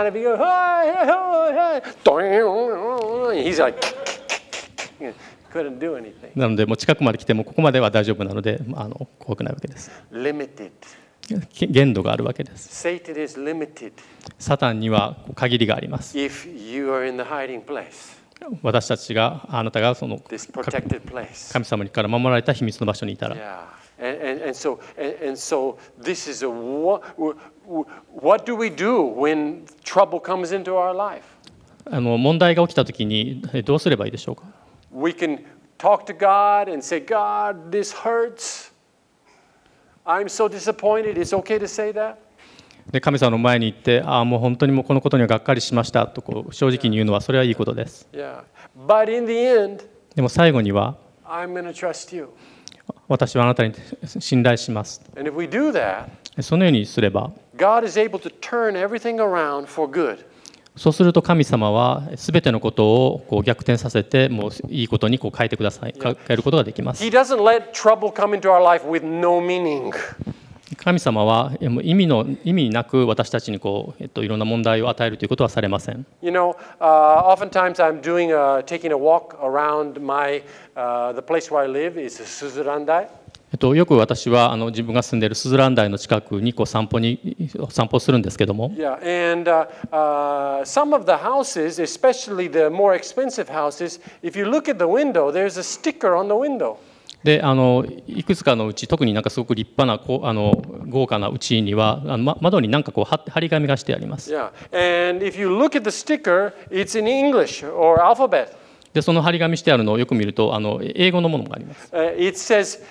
けです。 He's like, couldn't do anything. なのでもう近くまで来てもここまでは大丈夫なので怖くないわけです。 Limited. 限度があるわけです。 Satan is limited. サタンには限りがあります。 If you are in the hiding place. 私たちがあなたがその神様から守られた秘密の場所にいたら。 And so this is what do we do when trouble comes into our life? 問題が起きたときにどうすればいいでしょうか。 We can talk to God and say, God, this hurts. I'm so disappointed. It's okay to say that. で神様の前に行ってもう本当にもうこのことにはがっかりしましたとこう正直に言うのはそれはいいことです。 But in the end, でも最後には I'm going to trust you. 私はあなたに信頼します。 And if we do that, そのようにすれば God is able to turn everything around for good. そうすると神様はすべてのことをこう逆転させてもういいことにこう変えてください。変えることができます。 He doesn't let trouble come into our life with no meaning. 神様は意味なく私たちにこういろんな問題を与えるということはされません。 You know, oftentimes I'm taking a walk around the place where I live is Suzurandai. よく私は自分が住んでいるスズラン台の近くにこう散歩するんですけども。 Yeah, and some of the houses, especially the more expensive houses, if you look at the window, there's a sticker on the window. でいくつかのうち特になんかすごく立派な豪華なうちには窓になんかこう貼り紙がしてあります。 Yeah, and if you look at the sticker, it's in English or alphabet. でその張り紙してあるのをよく見ると英語のものがあります。 It says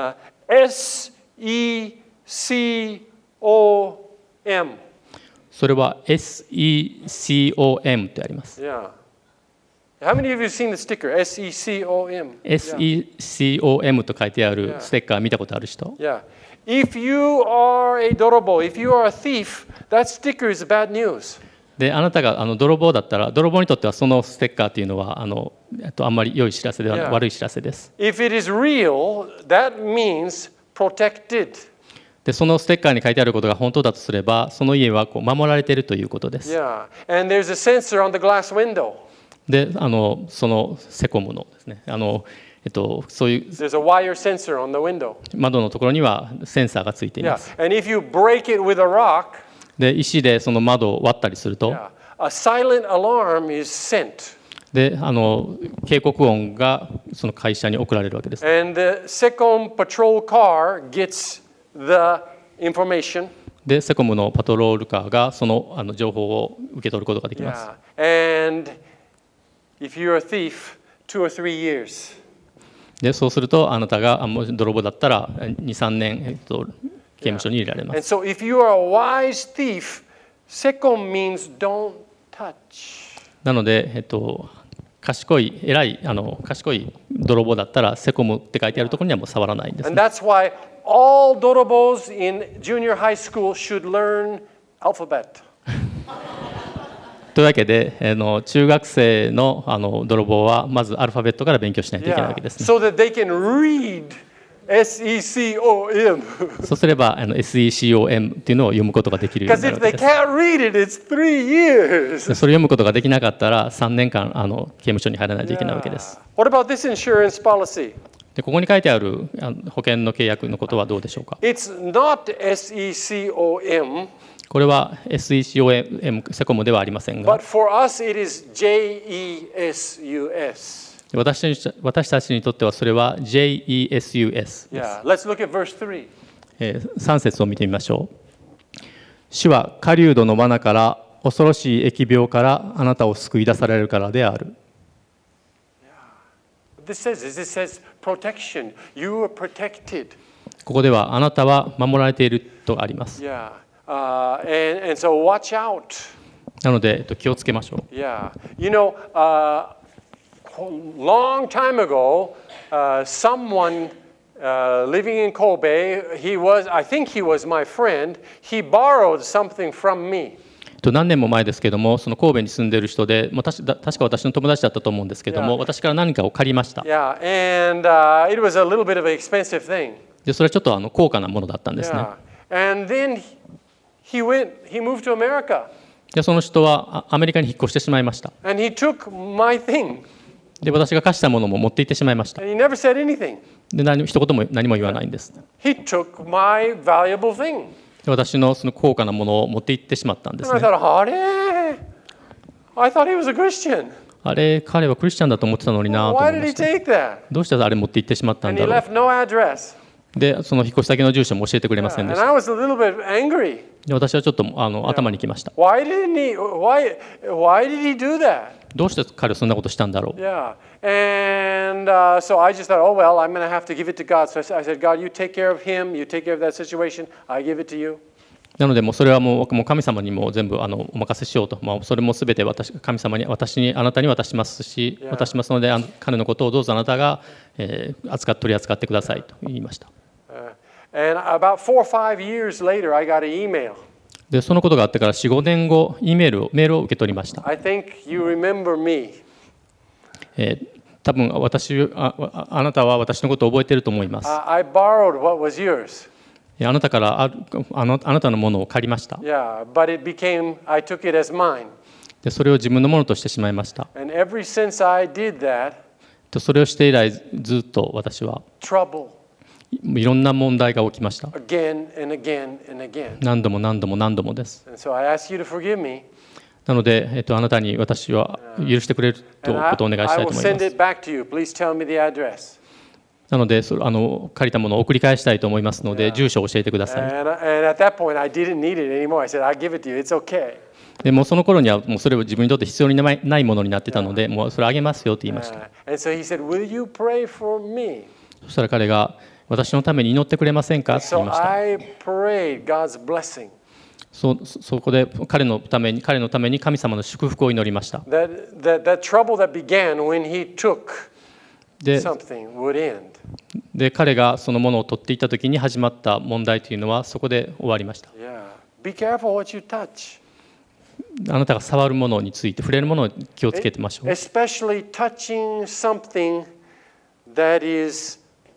SECOM。 それは SECOM ってあります。 Yeah. How many of you seen the sticker? SECOM. SECOM と書いてあるステッカー見たことある人？ Yeah. If you are a dorobo, if you are a thief, that sticker is bad news. であなたが泥棒だったら泥棒にとってはそのステッカーというのはあんまり良い知らせではない、悪い知らせです。 If it is real, that means protected. でそのステッカーに書いてあることが本当だとすればその家はこう守られているということです。 Yeah. And there's a sensor on the glass window. でそのセコムのですねそういう There's a wire sensor on the window. 窓のところにはセンサーがついています。 Yeah. And if you break it with a rock, で石でその窓を割ったりすると、 a silent alarm is sent. で警告音がその会社に送られるわけです。 And the SECOM patrol car gets the information. でセコムのパトロールカーがその情報を受け取ることができます。 And if you're a thief, 2 or 3 years. でそうするとあなたが泥棒だったら 2,3 年刑務所に入れられます。 And so if you are a wise thief, SECOM means don't touch. なので賢い泥棒だったらセコムって書いてあるところにはもう触らないんです、ね。 And that's why all dorobos in junior high school should learn alphabet. というわけで中学生の泥棒はまずアルファベットから勉強しないといけないわけですね。 So that they can read SECOM. そうすればSECOM っていうのを読むことができるようになるわけです。 Because if they can't read it, it's 3 years. それを読むことができなかったら3年間刑務所に入らないといけないわけです。 What about this insurance policy? でここに書いてある保険の契約のことはどうでしょうか。 It's not SECOM, これは SECOM セコムではありませんが、 but for us it is JESUS. 私たちにとってはそれは JESUS です。 Yeah, let's look at verse 3. 3節を見てみましょう。主は狩人の罠から恐ろしい疫病からあなたを救い出されるからである。 This says protection. You are protected. ここではあなたは守られているとあります。 Yeah. And so watch out. なので気をつけましょう。 Yeah. You know, long time ago, someone living in Kobe, I think he was my friend, he borrowed something from me. 何年も前ですけども、その神戸に住んでいる人で、確か私の友達だったと思うんですけども、私から何かを借りました。 Yeah, and it was a little bit of an expensive thing. で、それはちょっと高価なものだったんですね。 Yeah. And then he moved to America. で、その人はアメリカに引っ越してしまいました。 And he took my thing. で、私が貸したものも持って行ってしまいました。 And he never said anything. で、一言も何も言わないんです。 He took my valuable thing. 私のその高価なものを持って行ってしまったんですね。 I thought he was a Christian. あれ、彼はクリスチャンだと思ってたのになと思 Why い did ま he した。 take that? どうしてあれ持って行ってしまったん And he だろ left no address. う。で、その引っ越し先の住所も教えてくれませんでし And た。 I was a little bit angry. で、私はちょっと頭にきました。 Why did he do that? どうして彼はそんなことしたんだろう。 Yeah. And so I just thought, oh, well, I'm going to have to give it to God. So I said, God, you take care of him. You take care of that situation. I give it to you. なので、それはもう神様にも全部お任せしようと。それもすべて神様に、あなたに渡しますし、渡しますので、彼のことをどうぞあなたが取り扱ってくださいと言いました。 And about 4 or 5 years later, I got an email. で、そのことがあってから4、5年後、メールを受け取りました。 I think you remember me. 多分あなたは私のことを覚えていると思います。 I borrowed what was yours. あなたからあなたのものを借りました。 Yeah, but I took it as mine. で、それを自分のものとしてしまいました。 And ever since I did that, それをして以来、ずっと私は trouble いろんな問題が起きました。 again and again and again. 何度も何度も何度もです。 And so I ask you to forgive me. なので、あなたに私は許してくれることをお願いしたいと思い I ま will send す。 it back to you. Please tell me the address. なので、借りたものを送り返したいと思いますので、住所を教えてください。 And at that point, I didn't need it anymore. I said, I give it to you. It's okay. でもその頃にはもうそれを自分にとって必要にないものになってたので、もうそれあげますよと言いました。 And so he said, will you pray for me? そしたら彼が私のために祈ってくれませんかと言い So ました。 I prayed God's blessing. そこで彼のために神様の祝福を祈りました。 That trouble that began when he took で、 something would end. 彼がそのものを取っていった時に始まった問題というのはそこで終わりました。 Yeah. Be careful what you touch. あなたが触るものについて、触れるものを気をつけてましょう。 Especially touching something that is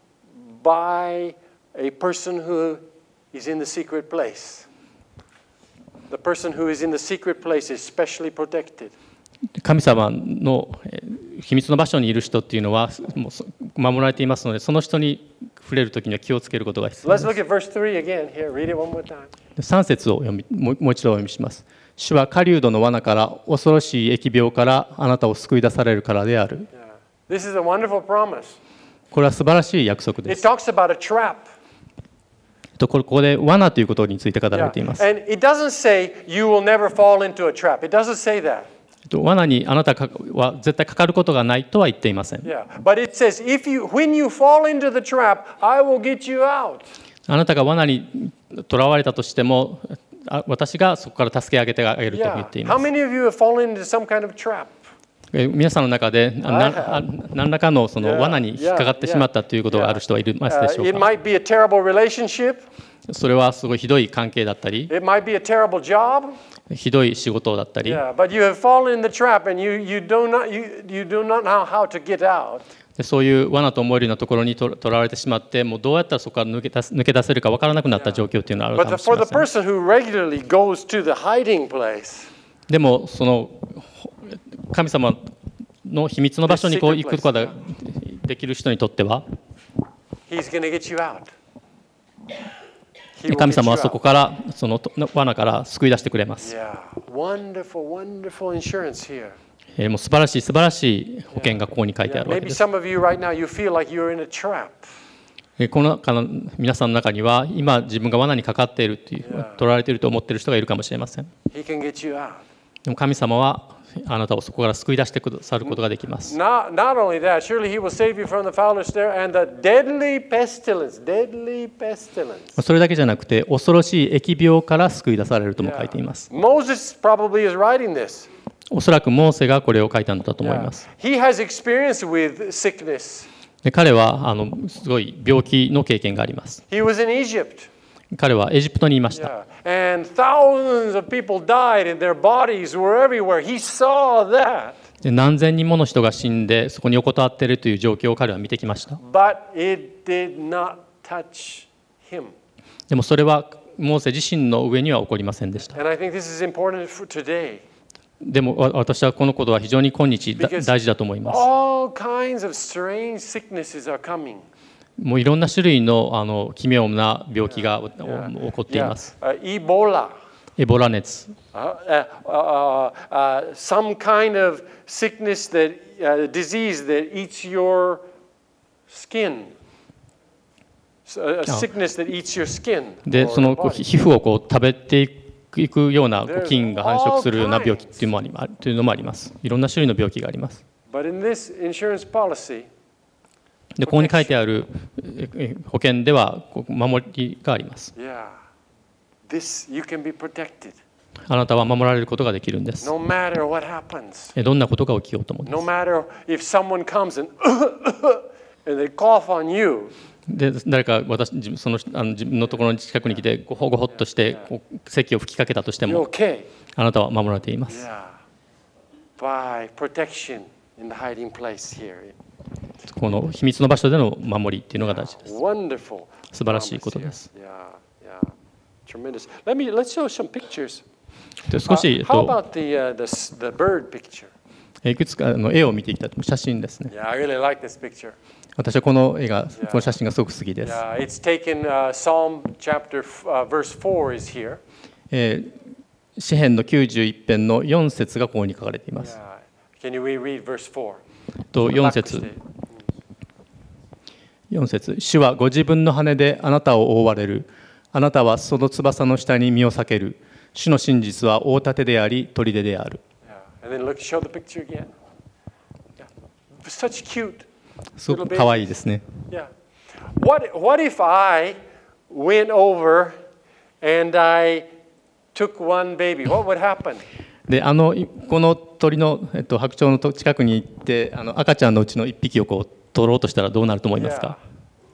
by a person who is in the secret place. The person who is in the secret place is specially protected. 神様の秘密の場所にいる人っていうのはもう守られていますので、その人に触れるときには気をつけることが必要で Let's す。 look at verse 3 again. Here, read it one more time. 3節をもう一度お読みします。主は狩人の罠から恐ろしい疫病からあなたを救い出されるからである。 This is a wonderful promise. これは素晴らしい約束で It す。 talks about a trap. ここで罠ということについて語られています。 And it doesn't say you will never fall into a trap. It doesn't say that. 罠にあなたは絶対かかることがないとは言っていません。 Yeah. But it says when you fall into the trap, I will get you out. あなたが罠にとらわれたとしても、私がそこから助け上げてあげると言 Yeah. っていま How す。 many of you have fallen into some kind of trap? 皆さんの中で何らかのその罠に引っかかってしまったということがある人はいますでしょう It か。 might be a terrible relationship. それはすごいひどい関係だったり、 It might be a terrible job. ひどい仕事だったり、 Yeah. But you have fallen in the trap and you do not know how to get out. でそういう罠と思えるようなところにとらわれてしまって、もうどうやったらそこから抜け出せるか分からなくなった状況というのがあるか But もし for れ the ません。 person who regularly goes to the hiding place, でもその神様の秘密の場所に行くことができる人にとっては、 He's going to get you out. He で will 神 get 様 you はそこ out. からその罠から救い出してくれます。 Yeah, wonderful, wonderful insurance here. もう素晴らしい素晴らしい保険がここに書いてあ Yeah, るわけ maybe です。 some of you right now, you feel like you're in a trap. この中の皆さんの中には今自分が罠にかかっているという取られていると思っている人がいるかもしれません。 He can get you out. でも神様はあなたをそこから救い出してくださることができます。 Not only that, surely He will save you from the foulest snare and the deadly pestilence. Deadly pestilence. それだけじゃなくて恐ろしい疫病から救い出されるとも書いています。 Moses probably is writing this. おそらくモーセがこれを書いたのだと思い Yeah. ます。 He has experience with sickness. で彼はすごい病気の経験があります。 He was in Egypt. 彼はエジプトにいました。 Yeah. And thousands of people died and their bodies were everywhere. He saw that. で何千人もの人が死んでそこに横たわっているという状況を彼は見てきました。 But it did not touch him. でもそれはモーセ自身の上には起こりませんでした。 And I think this is important for today. でも私はこのことは非常に今日 Because 大事だと思います。 all kinds of strange sicknesses are coming. もういろんな種類の奇妙な病気が起こっています。 Ebola. エボラ熱、 Some kind of sickness that disease that eats your skin. A sickness that eats your skin. で or その the body. 皮膚を食べていくような菌が繁殖するような病気っていうのもあります。いろんな種類の病気があります。 But in this insurance policy, でここに書いてある保険では守りがあります。 yeah, this you can be protected あなたは守られることができるんです。 no matter what happens. どんなことが起きようともで No す。 matter if someone comes and and they cough on you. で誰か自分のところの近くに来てごほっとして咳を吹きかけたとして You're も okay. あなたは守られています。 Yeah. By protection in the hiding place here. この秘密の場所での守りっていうのが大事です。 Wonderful. 素晴らしいことです Yeah, yeah. Tremendous. Let's show some pictures. で少し How about the bird picture? いくつか絵を見ていきたいと思う。写真ですね。 Yeah, I really like this picture. 私はこのこの写真がすごく好きです。 Yeah, it's taken Psalm chapter verse 4 is here. 詩編の91編の4節がここに書かれています。 Yeah. Can you reread verse 4? と4節主はご自分の羽であなたを覆われる。あなたはその翼の下に身を避ける。主の真実は大盾であり砦である。 Yeah. And then look, show the picture again. Yeah. Such cute. すごく可愛いですね。 Yeah. What if I went over and I took one baby? What would happen? でこの鳥の、白鳥の近くに行って赤ちゃんのうちの1匹を取ろうとしたらどうなると思いますか？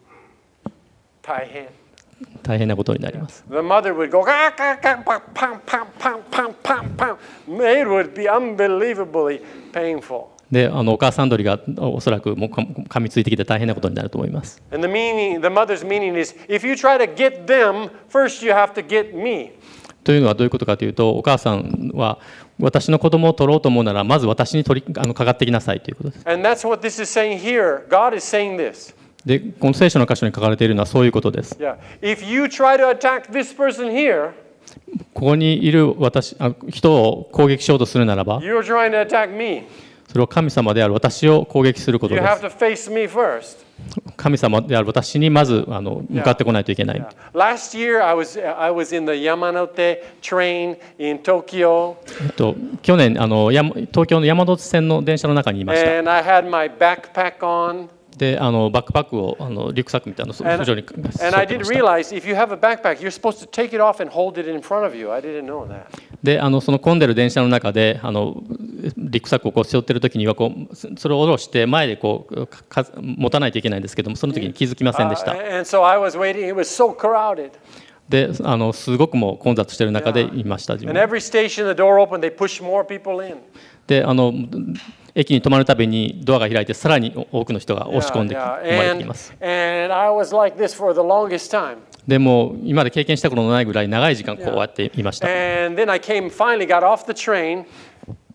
大変なことになります。 The mother would go, pam, pam, pam, pam, pam, pam. It would be unbelievably painful. でお母さん鳥がおそらくもう噛みついてきて大変なことになると思います。 And the mother's meaning is, if you try to get them, first you have to get me. というのはどういうことかというと、お母さんは私の子供を取ろうと思うならまず私にかかってきなさいということです。 And that's what this is saying here. God is saying this. でこの聖書の箇所に書かれているのはそういうことです。 Yeah. If you try to attack this person here, ここにいる人を攻撃しようとするならば、 you're trying to attack me. それは神様である私を攻撃すること You で have す。 to face me first. 神様である私にまず向かってこないといけない。 Last year, I was in the Yamanote train in Tokyo, 去年東京の山手線の電車の中にいました。 and I had my backpack on. でバックパックをリュックサックみたいなのを非常に And I didn't realize if you have a backpack, you're supposed to take it off and hold it in front of you. I didn't know that. でその混んでる電車の中でリュックサックを背負ってる時にはそれを下ろして前で持たないといけないんですけども、その時に気づきませんでした。 And so I was waiting. It was so crowded. ですごくもう混雑している中でいました自 And 分。 every station, the door opened, they pushed more people in. で駅に止まるたびにドアが開いてさらに多くの人が押し込んで込まれてきます。 And I was like this for the longest time. でも今まで経験したことのないぐらい長い時間こうやっていました。 And then I finally got off the train.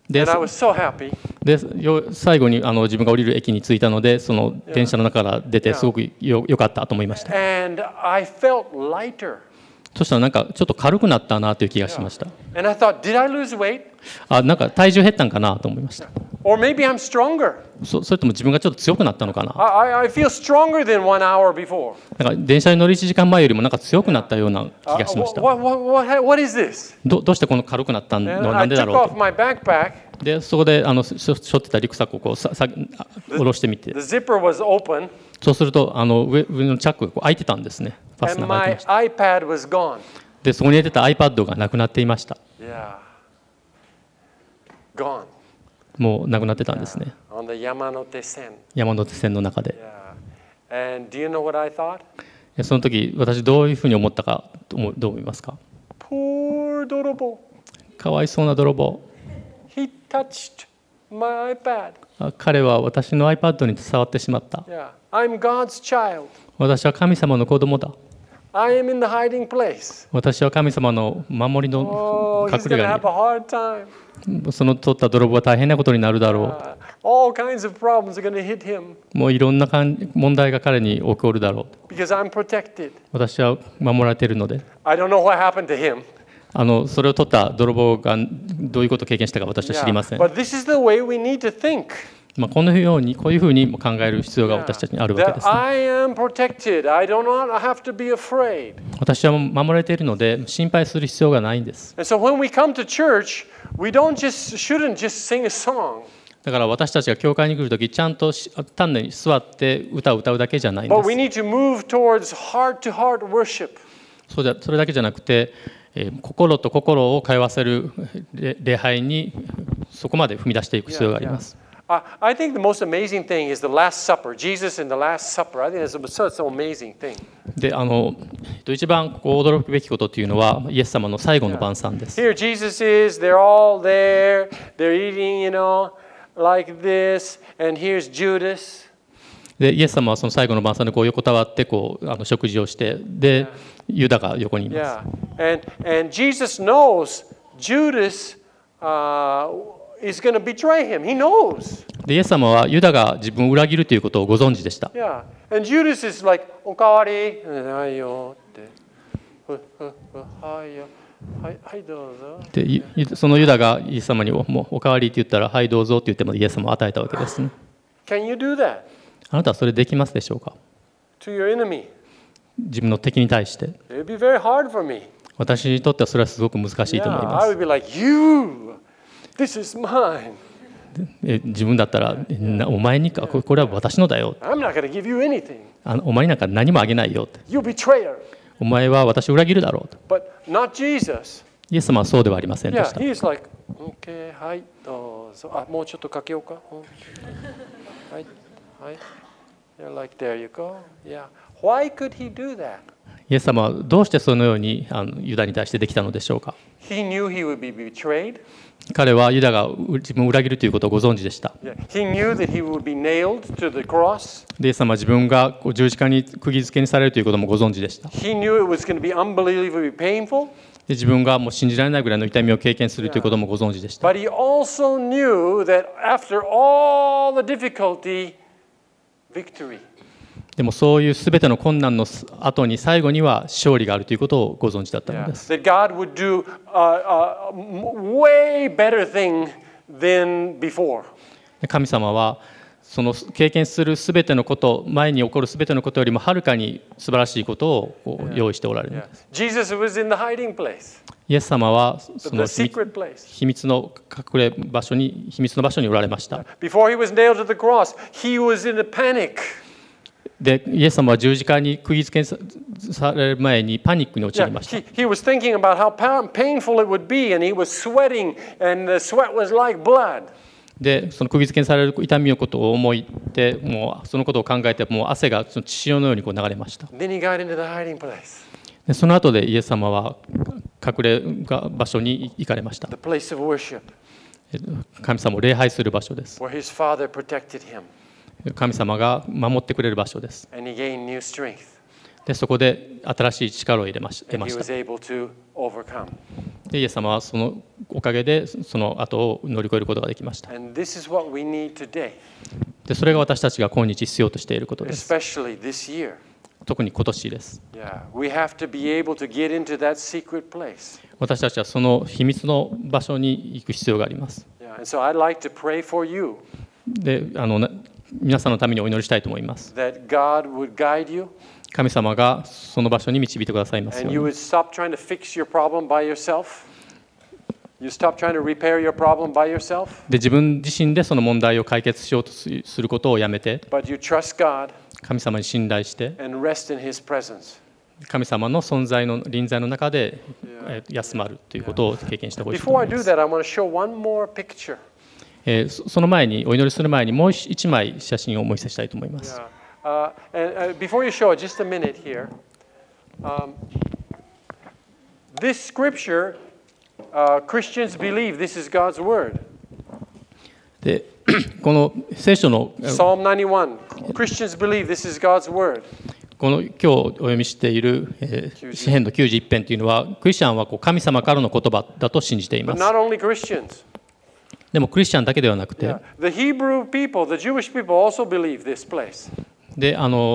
で And I was so happy. 最後に自分が降りる駅に着いたので、その電車の中から出て Yeah. すごくよかったと思いました。 And I felt lighter. そしたらなんかちょっと軽くなったなという気がしました。 And I thought, did I lose weight? なんか体重減ったんかなと思いました。 Or maybe I'm stronger. それとも自分がちょっと強くなったのかな。 I feel stronger than 1 hour before. なんか電車に乗る1時間前よりもなんか強くなったような気がしました。 What is this? どうしてこの軽くなったの And な I んでだ took ろう off と。 my backpack. でそこで背負ってたリュックサックをこう下ろしてみて、 The zipper was open. そうすると上のチャックがこう開いてたんですね。ファス And ナーが開いて my ました。 iPad was gone. でそこに入れてた iPad がなくなっていました。 Yeah. Gone. もうなくなってたんですね。 On the Yamanote Sen. 山手線の中で。 Yeah. And do you know what I thought? その時私どういうふうに思ったかどう思いますか。 Poor Dorobo. かわいそうな泥棒。 He touched my iPad. 彼は私の iPad に触ってしまった。 Yeah. I'm God's child. 私は神様の子供だ。 I am in the hiding place. 私は神様の守りの Oh, he's 隠れ going to 家 have a hard time. に。その取った泥棒は大変なことになるだろ All kinds of problems are going to hit him う。もういろんな問題が彼に起こるだろう。 because I'm protected. 私は守られているので。 I don't know what happened to him. それを取った泥棒がどういうことを経験したか私は知りません。 But this is the way we need to think. こういうふうに考える必要が私たちにあるわけです、 That ね。 I am protected. I do not have to be afraid. 私は守られているので心配する必要がないんです。 And so when we come to church, we shouldn't just sing a song. だから私たちが教会に来るとき、ちゃんと単に座って歌を歌うだけじゃないんで But we す。 need to move towards heart-to-heart worship. それだけじゃなくて、心と心を通わせる礼拝にそこまで踏み出していく必要があります。 I think the most amazing thing is the Last Supper. Jesus in the Last Supper. I think that's such an amazing thing. で、一番驚くべきことというのはイエス様の最後の晩餐です。 Here Jesus is, they're all there, they're eating, like this, and here's Judas. で、イエス様はその最後の晩餐で横たわって食事をして、で、ユダが横にいます。 Yeah. And Jesus knows Judas is going to betray him. He knows. で、イエス様はユダが自分を裏切るということをご存知でした。 Yeah. And Judas is like, おかわり。はいよって。はいよ。はいどうぞ。 で、そのユダがイエス様にもうおかわりって言ったら、はいどうぞって言ってもイエス様を与えたわけですね。 Can you do that あなたはそれできますでしょうか。 to your enemy? 自分の敵に対して。 It would be very hard for me. 私にとってはそれはすごく難しいと思い Yeah, ま I す。 would be like, you, this is mine. 自分だったら、お前にか、これは私のだよ。 I'm not going to give you anything. お前になんか何もあげないよって。 You betrayer. お前は私を裏切るだろうと。 But not Jesus. イエス様はそうではありませんで Yeah, した。 he's like, okay, はいどうぞ。もうちょっとかけようか。はい、はい。They're like, there you go. Yeah. Why could he do that? イエス様はどうしてそのようにユダに対してできたのでしょうか。 He knew he would be betrayed. 彼はユダが自分を裏切るということをご存知でした。 Yeah. He knew that he would be nailed to the cross. で、イエス様は自分が十字架に釘付けにされるということもご存知でした。で、 He knew it was going to be unbelievably painful. 自分がもう信じられないぐらいの痛みを経験するということもご存知でした。 But he also knew that after all the difficulty, victory. でもそういうすべての困難の後に最後には勝利があるということをご存知だったの Yeah. です。 That God would do a way better thing than before. 神様はその経験するすべてのこと、前に起こるすべてのことよりもはるかに素晴らしいことを用意しておられるんです。 Jesus was in the hiding place, イエス様は the その secret place. 秘密の場所におられました。 Before he was nailed to the cross, he was in a panic. で、イエス様は十字架に釘付けされる前にパニックに陥 Yeah, りました。 he was thinking about how painful it would be, and he was sweating, and the sweat was like blood. で、その釘付けにされる痛みのことを思いて、もうそのことを考えて、もう汗がその血潮のように流れました。 Then he got into the hiding place, で、その後でイエス様は隠れが場所に行かれました。 the place of worship, 神様を礼拝する場所です。 where his father protected him, 神様が守ってくれる場所です。 and he gained new strength. でそこで新しい力を入れまし And た。 he was able to overcome. でイエス様はそのおかげでその後を乗り越えることができました。 And this is what we need today, でそれが私たちが今日必要としていることです。 especially this year. 特に今年です。 Yeah, we have to be able to get into that secret place. 私たちはその秘密の場所に行く必要があります。 Yeah, and so I'd like to pray for you で皆さんのためにお祈りしたいと思います。 that God would guide you 神様がその場所に導いてくださいますよ and う you に。 would stop trying to fix your problem by yourself. You stop trying to repair your problem by yourself, で自分自身でその問題を解決しようとすることをやめて、 but you trust God 神様に信頼して、 and rest in His presence. 神様の存在の臨在の中で休まるということを経験してほしいと Before 思 I い do ます。 that, I want to show one more picture. その前にお祈りする前にもう一枚写真をお見せしたいと思います。 And before you show it, just a minute here. This scripture, Christians believe this is God's word. でこの聖書の Psalm 91. Christians believe this is God's word. この今日お読みしている詩編の91編というのはクリスチャンは神様からの言葉だと信じていま But す。 not only Christians. でもクリスチャンだけではなくて、 Yeah. The Hebrew people, the Jewish people also believe this place. で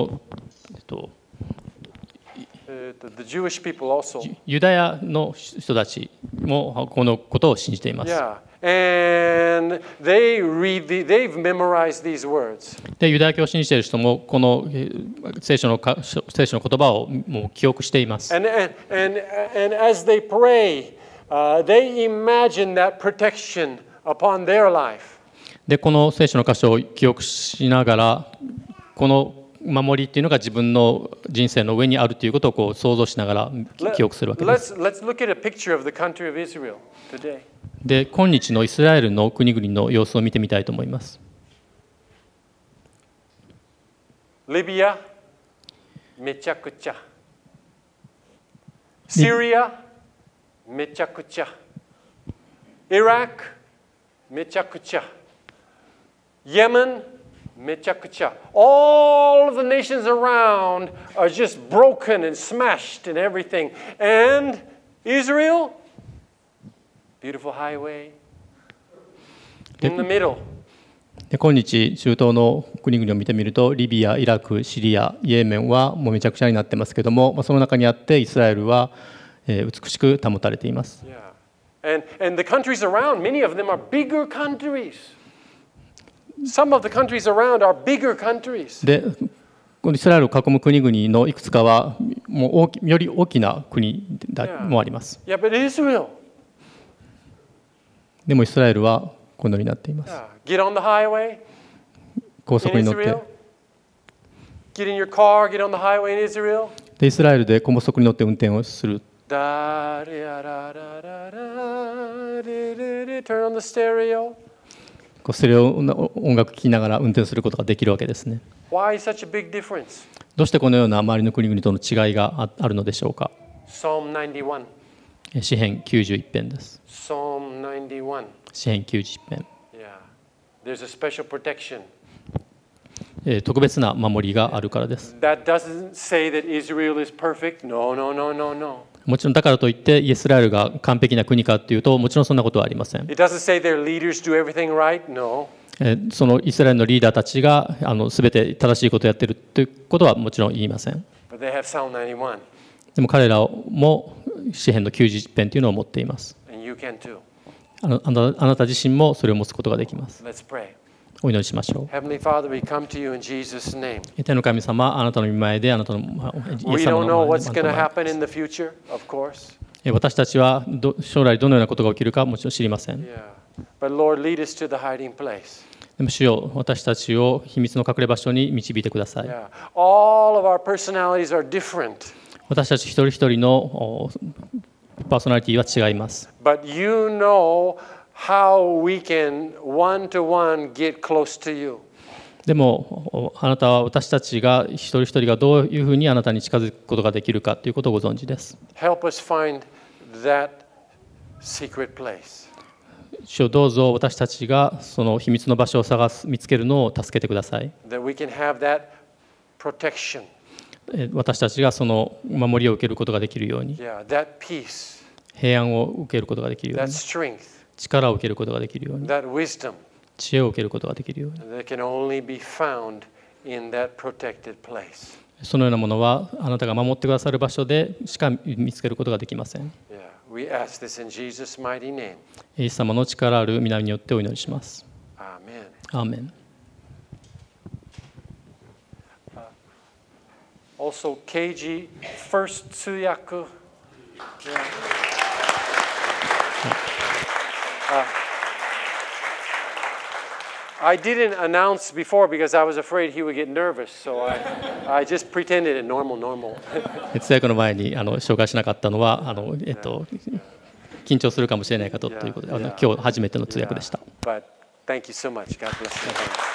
The Jewish people also. ユダヤの人たちもこのことを信じています。 Yeah. And they've memorized these words. でユダヤ教を信じている人もこの聖書の言葉をもう記憶しています。 And as they pray, they imagine that protection upon their life. でこの聖書の箇所を記憶しながらこの守りっていうのが自分の人生の上にあるということを想像しながら記憶するわけです。 Let's look at a picture of the country of Israel today. で今日のイスラエルの国々の様子を見てみたいと思います。 Libya, めちゃくちゃ。Syria, めちゃくちゃ。Iraq, めちゃくちゃ。Yemen, めちゃくちゃ。All of the nations around are just broken and smashed and everything. And Israel, beautiful highway in the middle. で今日中東の国々を見てみるとリビア、イラク、シリア、イエメンはもうめちゃくちゃになってますけども、その中にあってイスラエルは美しく保たれています。 Yeah. And the countries around, many of them are bigger countries. Some of the countries around are bigger countries. でこのイスラエルを囲む国々のいくつかはもうより大きな国もあります。 Yeah, but Israel. でもイスラエルはこのようになっています。 Yeah. Get on the highway 高速 in に乗って Israel. Get in your car, get on the highway in Israel. でイスラエルで高速に乗って運転をする。 Da, da, da, da, da, da, di, di, di. Turn on the stereo. ステレオ音楽聴きながら運転することができるわけですね。 Why such a big difference? どうしてこのような周りの国々との違いがあるのでしょうか。 Psalm 91. 詩編91編です。 Psalm 91. 詩編91編。 Yeah. There's a special protection. 特別な守りがあるからです。 That doesn't say that Israel is perfect. No, no, no, no, no. もちろんだからといってイスラエルが完璧な国かというともちろんそんなことはありません。 It doesn't say their leaders do everything right. No. そのイスラエルのリーダーたちが全て正しいことをやっているということはもちろん言いません。 But they have Psalm 91. でも彼らも詩編の90編というのを持っています。 And you can too. あなた自身もそれを持つことができます。 Let's pray. お祈りしましょう。 Heavenly Father, we come to you in Jesus' name. 天の神様、あなたの御前であなたのイエ We ス様 don't の know 前 what's で going to happen in the future, of course. 私たちは将来どのようなことが起きるかもちろん知りません。 Yeah. But Lord, lead us to the hiding place. でも主よ、私たちを秘密の隠れ場所に導いてください。 Yeah. All of our personalities are different. 私たち一人一人のパーソナリティは違います。 But you know how we can one-to-one get close to you. でもあなたは私たちが一人一人がどういうふうにあなたに近づくことができるかということをご存知です。 Help us find that secret place. 主よ、どうぞ私たちがその秘密の場所を見つけるのを助けてください。 That we can have that protection. 私たちがその守りを受けることができるように、 Yeah, that peace, 平安を受けることができるよう that に、 strength, 力を受けることができるように、 that wisdom 知恵を受けることができるように、 that can only be found in that protected place. そのようなものはあなたが守ってくださる場所でしか見つけることができません。 Yeah, we ask this in Jesus' mighty name. イエス様の力ある皆によってお祈りします。 Amen. アーメン。 Also, KG first 通訳。Yeah. I didn't announce before because I was afraid he would get nervous, so I just pretended it normal. 通訳の前に紹介しなかったのは緊張するかもしれないかということで、今日初めての通訳でした。 But thank you so much. God bless you.